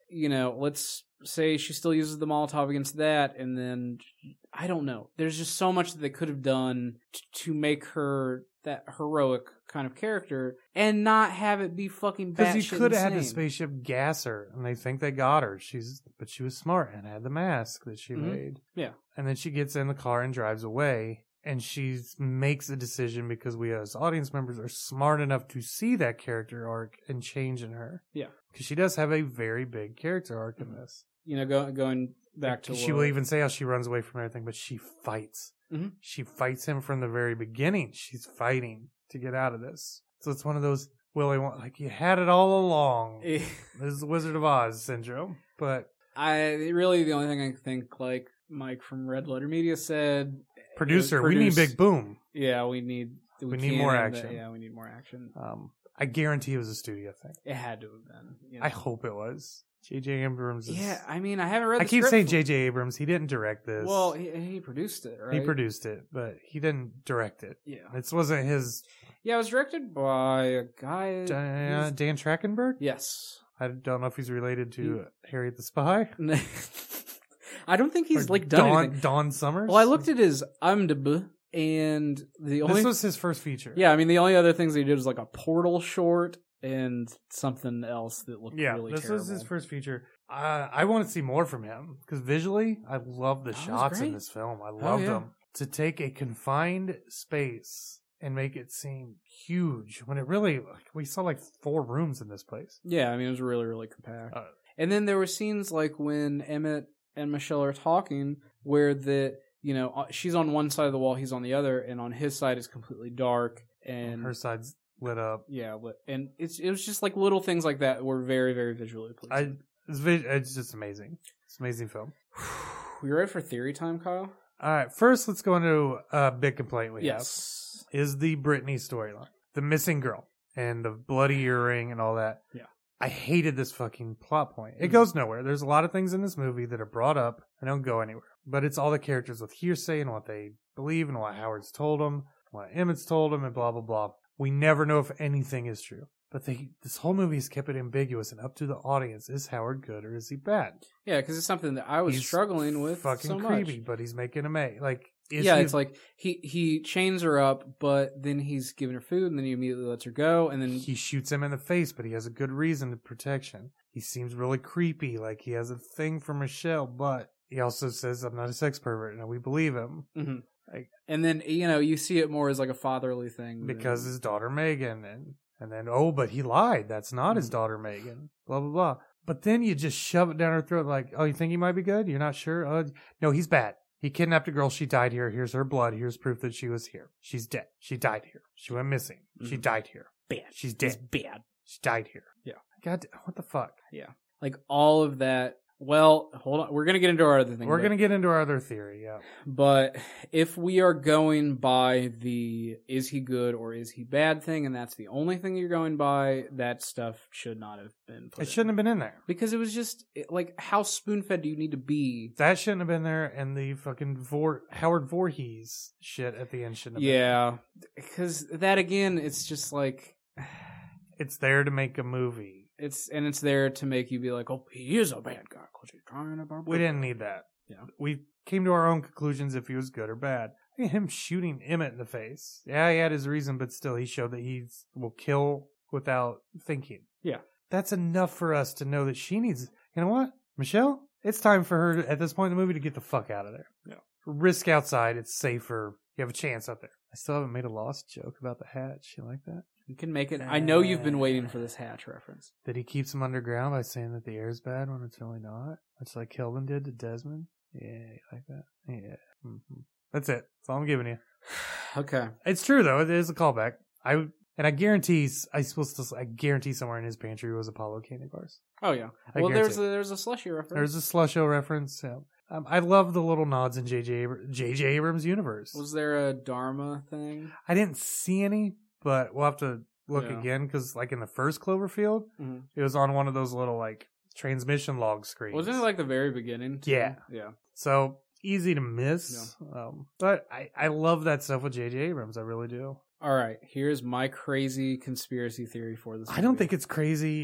you know, let's say she still uses the Molotov against that, and then I don't know. There's just so much that they could have done t- to make her that heroic kind of character, and not have it be fucking batshit Because you could have had the insane. spaceship gas her, and they think they got her. She's, but she was smart and had the mask that she Mhm. made. Yeah. And then she gets in the car and drives away, and she makes a decision because we as audience members are smart enough to see that character arc and change in her. Yeah. Because she does have a very big character arc in this. You know, go, going back to She what, will even say how she runs away from everything, but she fights. Mhm. She fights him from the very beginning. She's fighting to get out of this. So it's one of those, Willy, like, you had it all along. This is the Wizard of Oz syndrome. But I really, the only thing I think, like Mike from Red Letter Media said, producer, produce, we need Big Boom. Yeah, we need we, We need can't more end action. that- yeah, we need more action. Um, I guarantee it was a studio thing. It had to have been. You know? I hope it was. J J. Abrams is... Yeah, I mean, I haven't read. I the keep script saying for- J J. Abrams. He didn't direct this. Well, he, he produced it, right? He produced it, but he didn't direct it. Yeah, This wasn't his... yeah. It was directed by a guy. Dan, he's- Dan Trachtenberg? Yes. I don't know if he's related to Harriet the Spy. I don't think he's Or like done Dawn, anything. Dawn Summers. Well, I looked at his I M D B, and the only This was his first feature. yeah, I mean, the only other things he did was like a Portal short and something else that looked Yeah, really this terrible. was his first feature. Uh, I want to see more from him because visually, I love the That was shots in great. this film. I loved yeah. them. To take a confined space and make it seem huge when it really, like, we saw like four rooms in this place. Yeah, I mean, it was really, really compact. Uh, And then there were scenes like when Emmett and Michelle are talking where the, you know, uh, she's on one side of the wall, he's on the other, and on his side it's completely dark. And Her side's lit up. yeah, lit- and it's it was just like little things like that were very, very visually I, pleasing. it's, vis- it's just amazing. It's an amazing film. We ready for theory time, Kyle? All right, first let's go into a big complaint we Yes. have. Is the Britney storyline. The missing girl and the bloody earring and all that. Yeah. I hated this fucking plot point. It Mhm. goes nowhere. There's a lot of things in this movie that are brought up and don't go anywhere. But it's all the characters with hearsay and what they believe and what Howard's told them, what Emmett's told them, and blah, blah, blah. We never know if anything is true. But they, this whole movie has kept it ambiguous and up to the audience. Is Howard good or is he bad? Yeah, because it's something that I was He's struggling with fucking so creepy, much. but he's making a May. Like, is Yeah, he- it's like he he chains her up, but then he's giving her food, and then he immediately lets her go, and then he shoots him in the face, but he has a good reason to protection. He seems really creepy, like he has a thing for Michelle, but he also says, I'm not a sex pervert, and we believe him. Mhm. Like, and then you know you see it more as like a fatherly thing because than- his daughter Megan, and and then, oh, but he lied. That's not his Mhm. daughter Megan. Blah, blah, blah. But then you just shove it down her throat like, oh, you think he might be good? You're not sure? Uh, no, he's bad. He kidnapped a girl. She died here. Here's her blood. Here's proof that she was here. She's dead. She died here. She went missing. She Mhm. died here. bad. She's It's dead. bad. She died here. Yeah. God, what the fuck? Like all of that. Well, hold on. We're gonna get into our other thing. We're but- going to get into our other theory, yeah. But if we are going by the is he good or is he bad thing, and that's the only thing you're going by, that stuff should not have been put It in. shouldn't have been in there. Because it was just, it- like, how spoon-fed do you need to be? That shouldn't have been there, and the fucking Vor- Howard Voorhees shit at the end shouldn't have Yeah. Because that, again, it's just like, been there. It's there to make a movie. it's, and it's there to make you be like, oh, he is a bad guy because he's trying to... We didn't need that. Yeah. We came to our own conclusions if he was good or bad. I mean, him shooting Emmett in the face. Yeah, he had his reason, but still, he showed that he will kill without thinking. Yeah. That's enough for us to know that she needs... You know what? Michelle? It's time for her, at this point in the movie, to get the fuck out of there. Yeah. Risk outside. It's safer. You have a chance out there. I still haven't made a Lost joke about the hatch. You like that? You can make it... I know you've been waiting for this Hatch reference. That he keeps them underground by saying that the air's bad when it's really not. Much like Kelvin did to Desmond. Yeah, you like that? Yeah. Mm-hmm. That's it. That's all I'm giving you. Okay. It's true though. It is a callback. I and I guarantee I supposed to. I guarantee somewhere in his pantry was Apollo candy bars. Oh, yeah. I well, there's guarantee a, there's a slushy reference. There's a Slusho reference. Yeah. Um, I love the little nods in J J Abr- J J Abrams' universe. Was there a Dharma thing? I didn't see any, but we'll have to look Yeah. again because, like in the first Cloverfield, Mm-hmm. it was on one of those little like transmission log screens. Wasn't it like the very beginning? Too? Yeah. Yeah. So easy to miss. Um, but I, I love that stuff with J J Abrams. I really do. All right. Here's my crazy conspiracy theory for this movie. I don't think it's crazy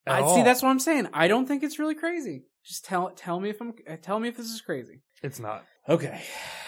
I see. That's what I'm saying. I don't think it's really crazy. Just tell tell me if I'm tell me if this is crazy. It's not. Okay.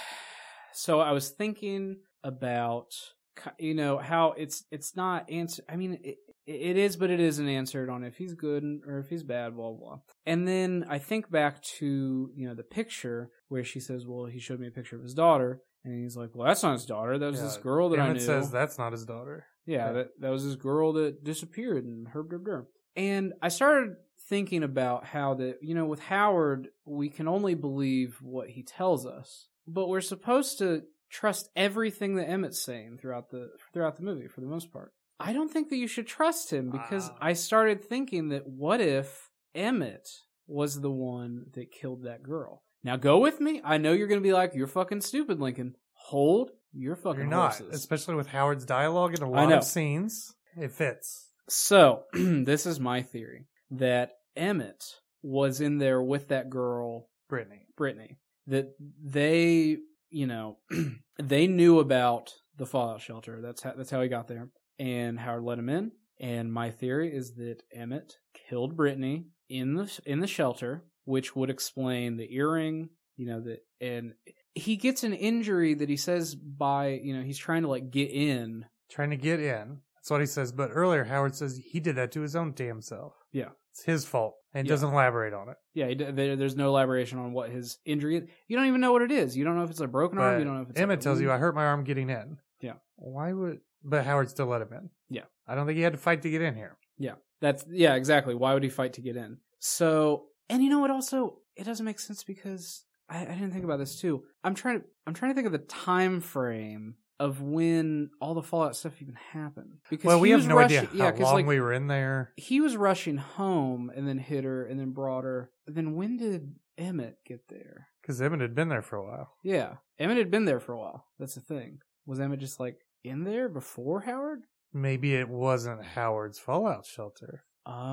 So I was thinking about, you know, how it's it's not answer. I mean, it, it is, but it isn't answered on if he's good or if he's bad. Blah blah. And then I think back to, you know, the picture where she says, "Well, he showed me a picture of his daughter," and he's like, "Well, that's not his daughter. That was yeah, this girl that Emmett I knew." says that's not his daughter. Yeah, yeah, that that was this girl that disappeared and herb herb herb. And I started thinking about how that, you know, with Howard, we can only believe what he tells us, but we're supposed to trust everything that Emmett's saying throughout the throughout the movie for the most part. I don't think that you should trust him because uh, I started thinking that what if Emmett was the one that killed that girl? Now go with me. I know you're going to be like, you're fucking stupid, Lincoln. Hold your fucking you're not, horses. Especially with Howard's dialogue in a lot of scenes. It fits. So, this is my theory, that Emmett was in there with that girl, Brittany. Brittany. That they, you know, they knew about the fallout shelter. That's how, that's how he got there. And Howard let him in. And my theory is that Emmett killed Brittany in the in the shelter, which would explain the earring, you know, that, and he gets an injury that he says by, you know, he's trying to like get in. Trying to get in. That's what he says. But earlier, Howard says he did that to his own damn self. Yeah. It's his fault. And yeah. doesn't elaborate on it. Yeah, he, there, there's no elaboration on what his injury is. You don't even know what it is. You don't know if it's a broken but arm. You don't know if it's Emmett like tells wound. you, I hurt my arm getting in. Yeah. Why would... But Howard still let him in. Yeah. I don't think he had to fight to get in here. Yeah. That's... Yeah, exactly. Why would he fight to get in? So... And you know what also... It doesn't make sense because... I, I didn't think about this too. I'm trying to... I'm trying to think of the time frame of when all the Fallout stuff even happened. Because well, we have no rushing, idea how yeah, long like, we were in there. He was rushing home and then hit her and then brought her. Then when did Emmett get there? Because Emmett had been there for a while. Yeah. Emmett had been there for a while. That's the thing. Was Emmett just like in there before Howard? Maybe it wasn't Howard's fallout shelter.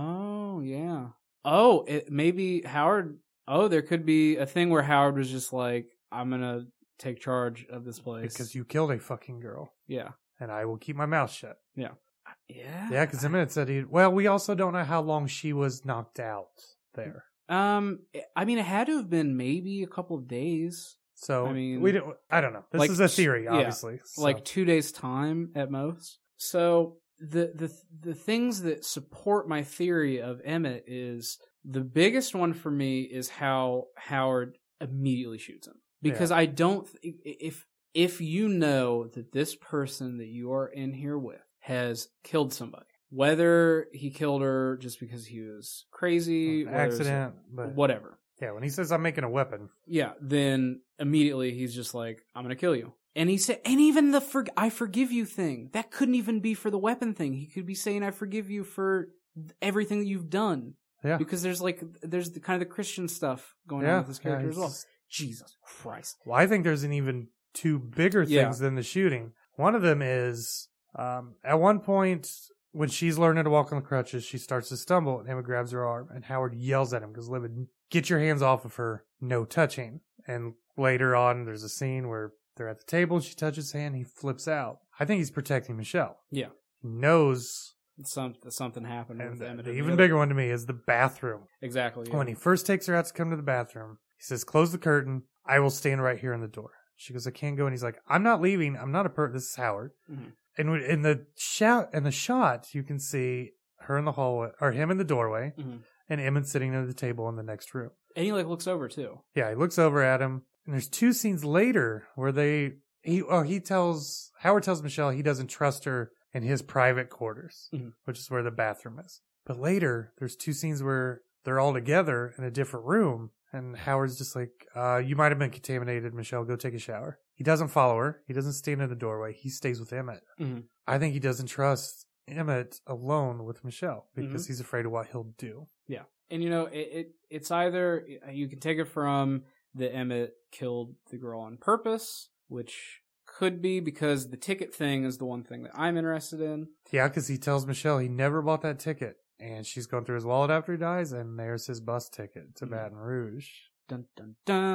Oh, yeah. Oh, it, maybe Howard... Oh, there could be a thing where Howard was just like, I'm going to take charge of this place. Because you killed a fucking girl. Yeah. And I will keep my mouth shut. Yeah. Yeah? Yeah, because Emmett said he... Well, we also don't know how long she was knocked out there. Um, I mean, it had to have been maybe a couple of days. So, I mean... we don't, I don't know. This like, is a theory, obviously. Yeah, so. Like two days' time at most. So, the, the, the things that support my theory of Emmett is... The biggest one for me is how Howard immediately shoots him. Because yeah. I don't... Th- if if you know that this person that you are in here with has killed somebody, whether he killed her just because he was crazy... An accident. But whatever. Yeah, when he says, I'm making a weapon... Yeah, then immediately he's just like, I'm going to kill you. And he said, and even the for- I forgive you thing, that couldn't even be for the weapon thing. He could be saying, I forgive you for everything that you've done. Yeah. Because there's like, there's the kind of the Christian stuff going yeah, on with this character yeah, as well. Just, Jesus Christ. Well, I think there's an even two bigger things yeah. than the shooting. One of them is, um, at one point, when she's learning to walk on the crutches, she starts to stumble, and Emma grabs her arm, and Howard yells at him, because Livid, get your hands off of her, no touching. And later on, there's a scene where they're at the table, and she touches his hand, he flips out. I think he's protecting Michelle. Yeah. He knows... Some, something happened with Emmett. The even bigger one to me is the bathroom. Exactly. Yeah. When he first takes her out to come to the bathroom, he says, close the curtain. I will stand right here in the door. She goes, I can't go. And he's like, I'm not leaving. I'm not a per. This is Howard. Mm-hmm. And in the shout, in the shot, you can see her in the hallway, or him in the doorway, mm-hmm. and Emmett sitting at the table in the next room. And he like looks over too. Yeah, he looks over at him. And there's two scenes later where they, he, oh, he tells, Howard tells Michelle he doesn't trust her in his private quarters, mm-hmm. which is where the bathroom is. But later, there's two scenes where they're all together in a different room, and Howard's just like, uh, you might have been contaminated, Michelle, go take a shower. He doesn't follow her. He doesn't stand in the doorway. He stays with Emmett. Mm-hmm. I think he doesn't trust Emmett alone with Michelle, because mm-hmm. he's afraid of what he'll do. Yeah. And, you know, it, it it's either, you can take it from that Emmett killed the girl on purpose, which... could be because the ticket thing is the one thing that I'm interested in. Yeah, because he tells Michelle he never bought that ticket. And she's going through his wallet after he dies, and there's his bus ticket to mm. Baton Rouge. Dun, dun,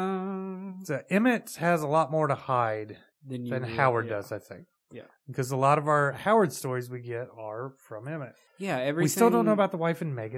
dun. So Emmett has a lot more to hide than, than Howard yeah. does, I think. Yeah. Because a lot of our Howard stories we get are from Emmett. Yeah, everything... We still don't know about the wife and Megan.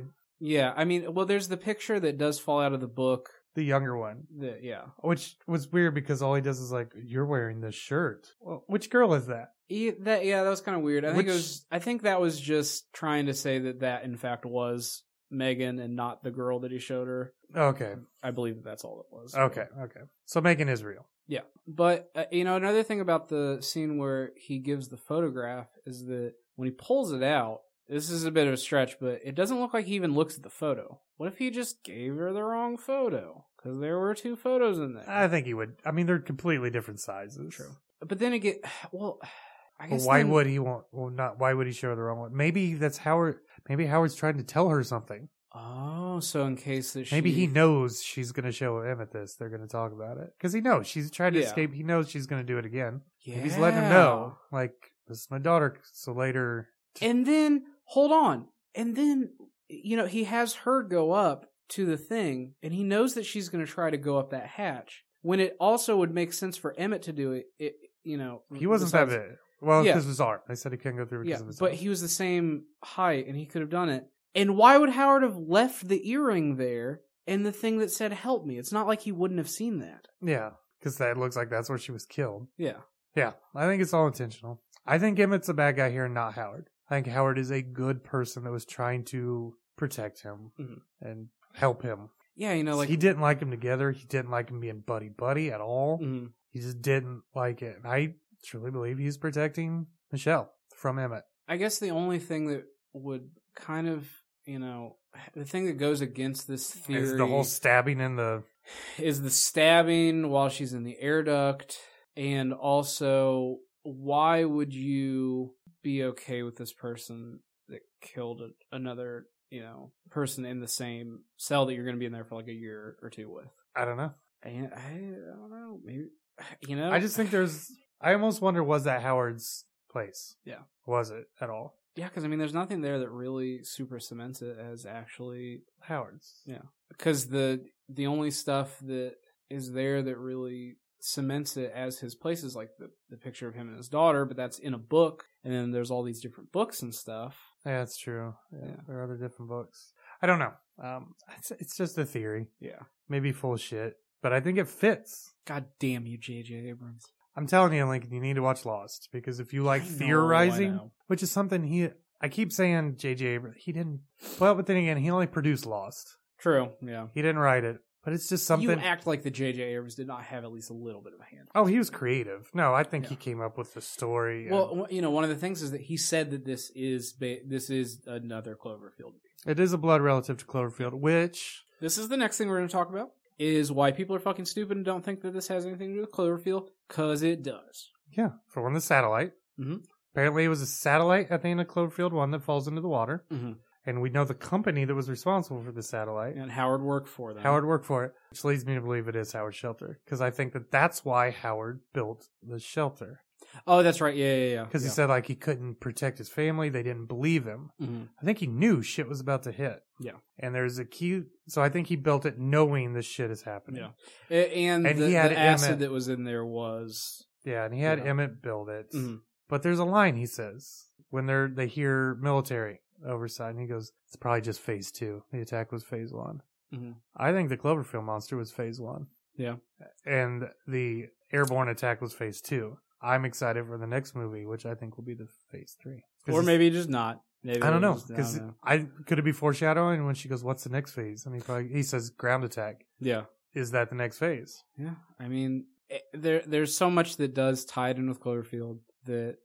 Yeah, I mean, well, there's the picture that does fall out of the book. The younger one. The, yeah. Which was weird because all he does is like, you're wearing this shirt. Well, which girl is that? Yeah, that, yeah, that was kind of weird. I which... think it was. I think that was just trying to say that that, in fact, was Megan and not the girl that he showed her. Okay. I believe that that's all it was. Okay, okay. So Megan is real. Yeah. But, uh, you know, another thing about the scene where he gives the photograph is that when he pulls it out, this is a bit of a stretch, but it doesn't look like he even looks at the photo. What if he just gave her the wrong photo? Because there were two photos in there. I think he would. I mean, they're completely different sizes. True. But then again, well, I guess. Well, why then, would he want? Well, not. Why would he show her the wrong one? Maybe that's Howard. Maybe Howard's trying to tell her something. Oh, so in case that she... Maybe he knows she's going to show Emmett this. They're going to talk about it. Because he knows. She's trying to yeah. escape. He knows she's going to do it again. Yeah. He's letting him know. Like, this is my daughter. So later... And then, hold on. And then, you know, he has her go up to the thing. And he knows that she's going to try to go up that hatch. When it also would make sense for Emmett to do it, it you know... He wasn't besides, that big. Well, because yeah. of his arm. They said he couldn't go through because yeah, of his but arm. He was the same height, and he could have done it. And why would Howard have left the earring there and the thing that said help me? It's not like he wouldn't have seen that. Yeah, because that looks like that's where she was killed. Yeah. Yeah, I think it's all intentional. I think Emmett's a bad guy here and not Howard. I think Howard is a good person that was trying to protect him mm-hmm. and help him. Yeah, you know, like... He didn't like him together. He didn't like him being buddy-buddy at all. Mm-hmm. He just didn't like it. And I truly believe he's protecting Michelle from Emmett. I guess the only thing that would kind of... You know, the thing that goes against this theory... Is the whole stabbing in the... Is the stabbing while she's in the air duct. And also, why would you be okay with this person that killed a, another, you know, person in the same cell that you're going to be in there for like a year or two with? I don't know. I, I, I don't know. Maybe, you know? I just think there's... I almost wonder, was that Howard's place? Yeah. Was it at all? Yeah, because, I mean, there's nothing there that really super cements it as actually Howard's. Yeah. Because the the only stuff that is there that really cements it as his place is, like, the, the picture of him and his daughter, but that's in a book, and then there's all these different books and stuff. Yeah, that's true. Yeah, yeah. There are other different books. I don't know. Um, it's, it's just a theory. Yeah. Maybe full shit, but I think it fits. God damn you, J J Abrams. I'm telling you, Lincoln, you need to watch Lost, because if you like I theorizing, know, which is something he, I keep saying J J Abrams, he didn't, well, but then again, he only produced Lost. True, yeah. He didn't write it, but it's just something. You act like the J J Abrams did not have at least a little bit of a hand. Oh, he was creative. No, I think yeah. he came up with the story. Well, and, you know, one of the things is that he said that this is, ba- this is another Cloverfield. It is a blood relative to Cloverfield, which... This is the next thing we're going to talk about, is why people are fucking stupid and don't think that this has anything to do with Cloverfield, because it does. Yeah, for one, the satellite. Mm-hmm. Apparently it was a satellite at the end of Cloverfield one that falls into the water. Mm-hmm. And we know the company that was responsible for the satellite. And Howard worked for them. Howard worked for it, which leads me to believe it is Howard's shelter. Because I think that that's why Howard built the shelter. Oh, that's right. Yeah, yeah, yeah. Because yeah. he said, like, he couldn't protect his family. They didn't believe him. Mm-hmm. I think he knew shit was about to hit. Yeah. And there's a key. So I think he built it knowing this shit is happening. Yeah. And, and the, he had the acid Emmett, that was in there was... Yeah, and he had yeah. Emmett build it. Mm-hmm. But there's a line he says when they're they hear military oversight, and he goes, it's probably just phase two. The attack was phase one. Mm-hmm. I think the Cloverfield monster was phase one. Yeah. And the airborne attack was phase two. I'm excited for the next movie, which I think will be the phase three. Or maybe just not. Maybe I don't know. Because I, I could it be foreshadowing when she goes, what's the next phase? And he probably, he says ground attack. Yeah. Is that the next phase? Yeah. I mean, it, there there's so much that does tie it in with Cloverfield that,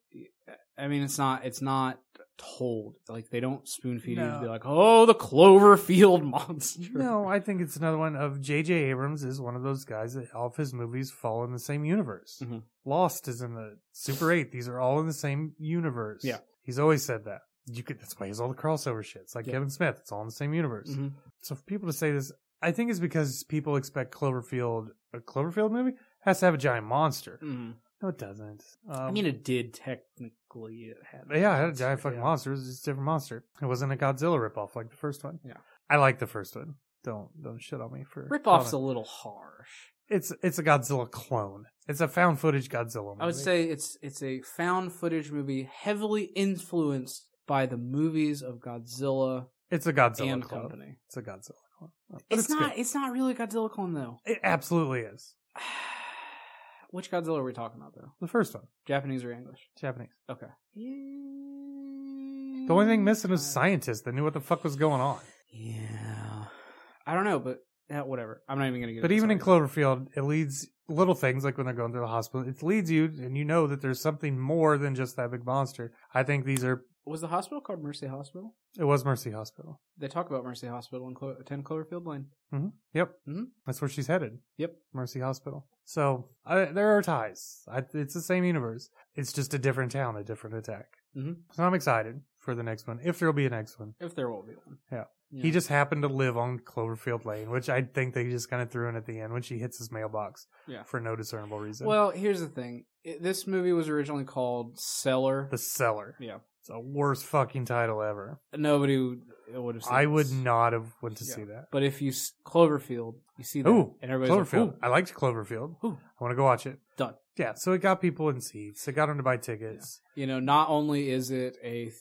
I mean, it's not it's not told. Like, they don't spoon feed no. you to be like, oh, the Cloverfield monster. No, I think it's another one of J J Abrams is one of those guys that all of his movies fall in the same universe. Mm-hmm. Lost is in the Super eight. These are all in the same universe. Yeah. He's always said that. You could. That's why he has all the crossover shit. It's like yeah. Kevin Smith. It's all in the same universe. Mm-hmm. So for people to say this, I think it's because people expect Cloverfield, a Cloverfield movie, has to have a giant monster. Mm-hmm. No, it doesn't. Um, I mean, it did technically. It had. Yeah, it had a giant fucking yeah. monster. It was just a different monster. It wasn't a Godzilla ripoff like the first one. Yeah, I like the first one. Don't don't shit on me for ripoff's a little harsh. It's it's a Godzilla clone. It's a found footage Godzilla movie. I would say it's it's a found footage movie heavily influenced by the movies of Godzilla It's a Godzilla and clone. company. It's a Godzilla clone. But It's, it's not. good. It's not really a Godzilla clone though. It absolutely is. Which Godzilla are we talking about though? The first one. Japanese or English? Japanese. Okay. The only thing missing was scientists that knew what the fuck was going on. Yeah. I don't know, but yeah, whatever. I'm not even going to get But even in Cloverfield, it leads little things like when they're going to the hospital. It leads you, and you know that there's something more than just that big monster. I think these are. Was the hospital called Mercy Hospital? It was Mercy Hospital. They talk about Mercy Hospital in Clo- ten Cloverfield Lane. Mm-hmm. Yep. Mm-hmm. That's where she's headed. Yep. Mercy Hospital. So I, there are ties. I, it's the same universe. It's just a different town, a different attack. Mm-hmm. So I'm excited for the next one, if there'll be a next one. If there will be one. Yeah. Yeah. He just happened to live on Cloverfield Lane, which I think they just kind of threw in at the end when she hits his mailbox Yeah. for no discernible reason. Well, here's the thing. It, this movie was originally called Cellar. The Cellar. Yeah. It's the worst fucking title ever. Nobody would, would have seen I this. would not have went to Yeah. see that. But if you... s- Cloverfield, you see that. Ooh, and everybody's Cloverfield. like, ooh, I liked Cloverfield. Ooh. I want to go watch it. done. Yeah, so it got people in seats. It got them to buy tickets. You know, not only is it a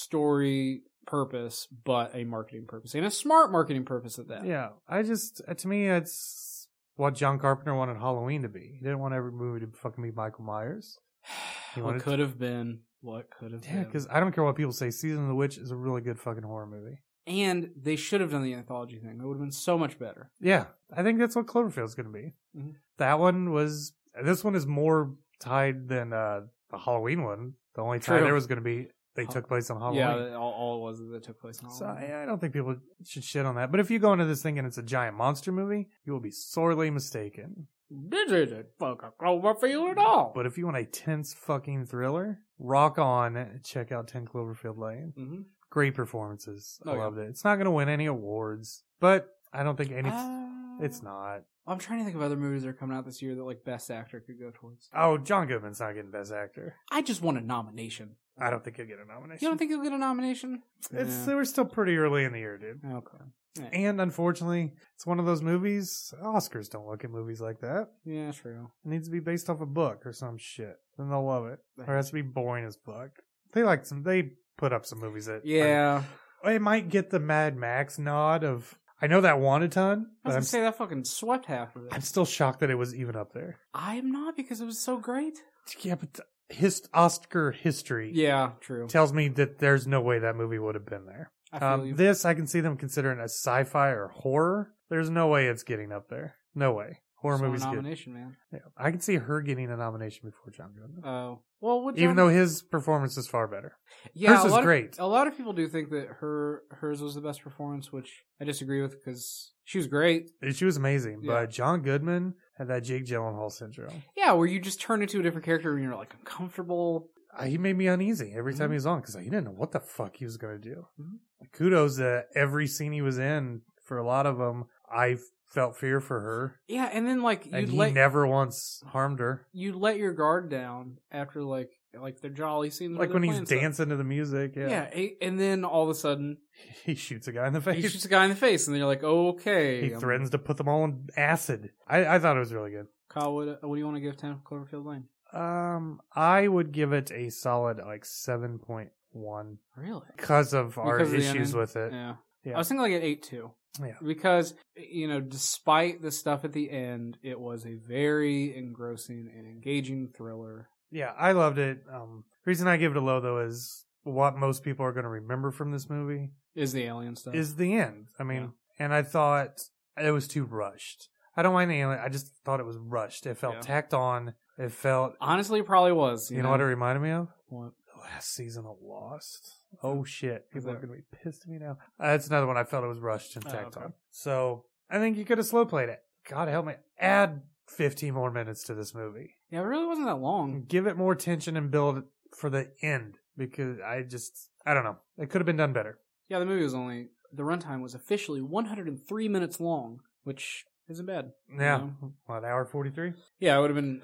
story purpose, but a marketing purpose. And a smart marketing purpose at that. Yeah, I just, uh, to me, it's what John Carpenter wanted Halloween to be. He didn't want every movie to fucking be Michael Myers. He What wanted could have been. What could have Yeah, been. because I don't care what people say. Season of the Witch is a really good fucking horror movie. And they should have done the anthology thing. It would have been so much better. Yeah, I think that's what Cloverfield's going to be. Mhm. That one was, this one is more tied than uh, the Halloween one. The only tie True. there was going to be they took place on Halloween. Yeah, all, all it was is that took place on So Halloween. I, I don't think people should shit on that. But if you go into this thinking it's a giant monster movie, you will be sorely mistaken. Did it fuck a Cloverfield at all? But if you want a tense fucking thriller, rock on and check out ten Cloverfield Lane. Mm-hmm. Great performances. Oh, I yeah. loved it. It's not going to win any awards, but I don't think any. Uh, it's not. I'm trying to think of other movies that are coming out this year that like Best Actor could go towards. Oh, John Goodman's not getting Best Actor. I just want a nomination. I don't think he'll get a nomination. You don't think he'll get a nomination? It's Yeah. we're still pretty early in the year, dude. Okay. Yeah. And unfortunately, it's one of those movies. Oscars don't look at movies like that. Yeah, true. It needs to be based off a book or some shit. Then they'll love it. Or it has to be boring as fuck. They like some. They put up some movies that. Yeah. Are, it might get the Mad Max nod of. I know that won a ton, I was but gonna I'm, say that fucking swept half of it. I'm still shocked that it was even up there. I'm not because it was so great. Yeah, but his Oscar history Yeah, true. tells me that there's no way that movie would have been there. I feel Um, you. this I can see them considering a sci-fi or horror. There's no way it's getting up there. No way. Horror Saw a movies get. nomination, man. Yeah, I can see her getting a nomination before John Goodman, Oh, well, what even John- though his performance is far better. yeah, hers a is lot great. Of, a lot of people do think that her hers was the best performance, which I disagree with because she was great. She was amazing, Yeah. but John Goodman had that Jake Gyllenhaal syndrome. Yeah, where you just turn into a different character and you're like uncomfortable. Uh, he made me uneasy every time Mhm. he was on because he didn't know what the fuck he was going to do. Mhm. Kudos to every scene he was in. For a lot of them, I felt fear for her, Yeah, and then like and you'd he let never once harmed her. you let your guard down after like like their jolly scenes, where Like they're when he's playing stuff. dancing to the music, yeah. Yeah, a- and then all of a sudden He shoots a guy in the face. he shoots a guy in the face, and then you're like, okay. He um, threatens to put them all in acid. I, I thought it was really good. Kyle, what, what do you want to give ten Cloverfield Lane? Um, I would give it a solid like seven point one Really? because of our Because of the issues ending? with it. Yeah. Yeah. I was thinking like an eight two. Yeah. Because, you know, despite the stuff at the end, it was a very engrossing and engaging thriller. Yeah, I loved it. Um, reason I give it a low though is what most people are going to remember from this movie Is the alien stuff. is the end. I mean, and I thought it was too rushed. I don't mind the alien. I just thought it was rushed. It felt Yeah. tacked on. It felt. Honestly, it probably was. You, You, know, what it reminded me of? What? The last season of Lost. Oh shit! Is People are that- going to be pissed at me now. Uh, that's another one I felt it was rushed and Oh, tacked okay. on. So I think you could have slow played it. God help me. Add fifteen more minutes to this movie. Yeah, it really wasn't that long. Give it more tension and build it for the end because I just I don't know. It could have been done better. Yeah, the movie was only, the runtime was officially one hundred three minutes long, which isn't bad. you Yeah. know? What, hour forty-three? Yeah, it would have been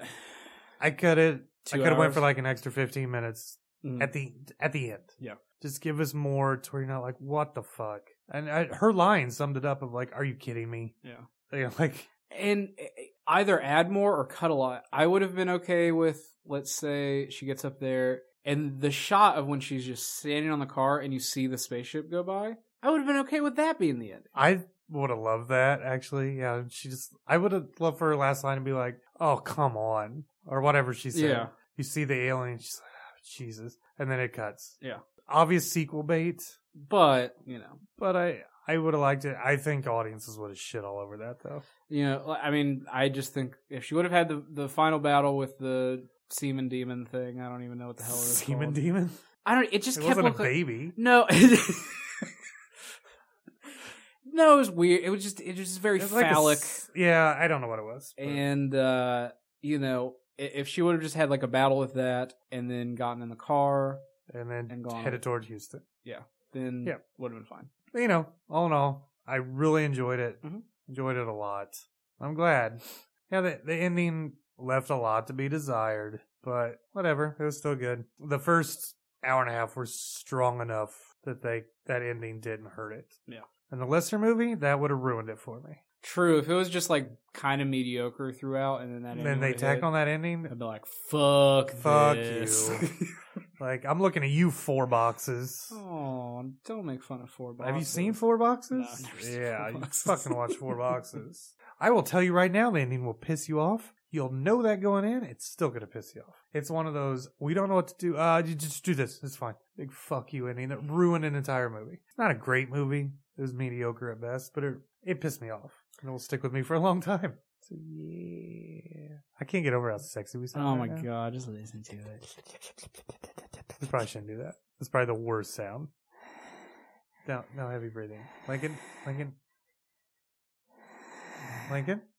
I could have I two could have went hours. for like an extra fifteen minutes Mhm. at the at the end. Yeah. Just give us more to where you're not like, what the fuck? And I, her line summed it up of like, are you kidding me? Yeah. You know, like, And either add more or cut a lot. I would have been okay with, let's say, she gets up there and the shot of when she's just standing on the car and you see the spaceship go by, I would have been okay with that being the ending. I would have loved that, actually. Yeah, she just, I would have loved for her last line to be like, oh, come on. Or whatever she said. Yeah. You see the alien, she's like, oh, Jesus. And then it cuts. Yeah. Obvious sequel bait. But, you know. But I, I would have liked it. I think audiences would have shit all over that, though. You know, I mean, I just think if she would have had the, the final battle with the semen demon thing, I don't even know what the hell it was Semen called. demon? I don't, it just it kept wasn't looking, a baby. No. No, it was weird. It was just, it was just very was phallic. Like a, yeah, I don't know what it was. But. And, uh, you know, if she would have just had like a battle with that and then gotten in the car and then and gone headed toward Houston. Yeah. Then yeah. would have been fine. But, you know, all in all, I really enjoyed it. Mm-hmm. Enjoyed it a lot. I'm glad. Yeah, the, the ending left a lot to be desired, but whatever. It was still good. The first hour and a half was strong enough that they that ending didn't hurt it. Yeah. And the Lister movie, that would have ruined it for me. True. If it was just like kind of mediocre throughout, and then that, and then they tack hit, on that ending, I'd be like, "Fuck, fuck this. you!" Like I'm looking at you, Four Boxes. Oh, don't make fun of Four Boxes. Have you seen Four Boxes? No, yeah, four boxes. You fucking watch Four Boxes. I will tell you right now, the ending will piss you off. You'll know that going in, it's still gonna piss you off. It's one of those, we don't know what to do. Uh, you just do this. It's fine. Big fuck you ending that ruined an entire movie. It's not a great movie. It was mediocre at best, but it, it pissed me off. And it will stick with me for a long time. So, yeah. I can't get over how sexy we sound. Oh right my now. God, just listen to it. We probably shouldn't do that. That's probably the worst sound. Now, now heavy breathing. Lincoln? Lincoln? Lincoln?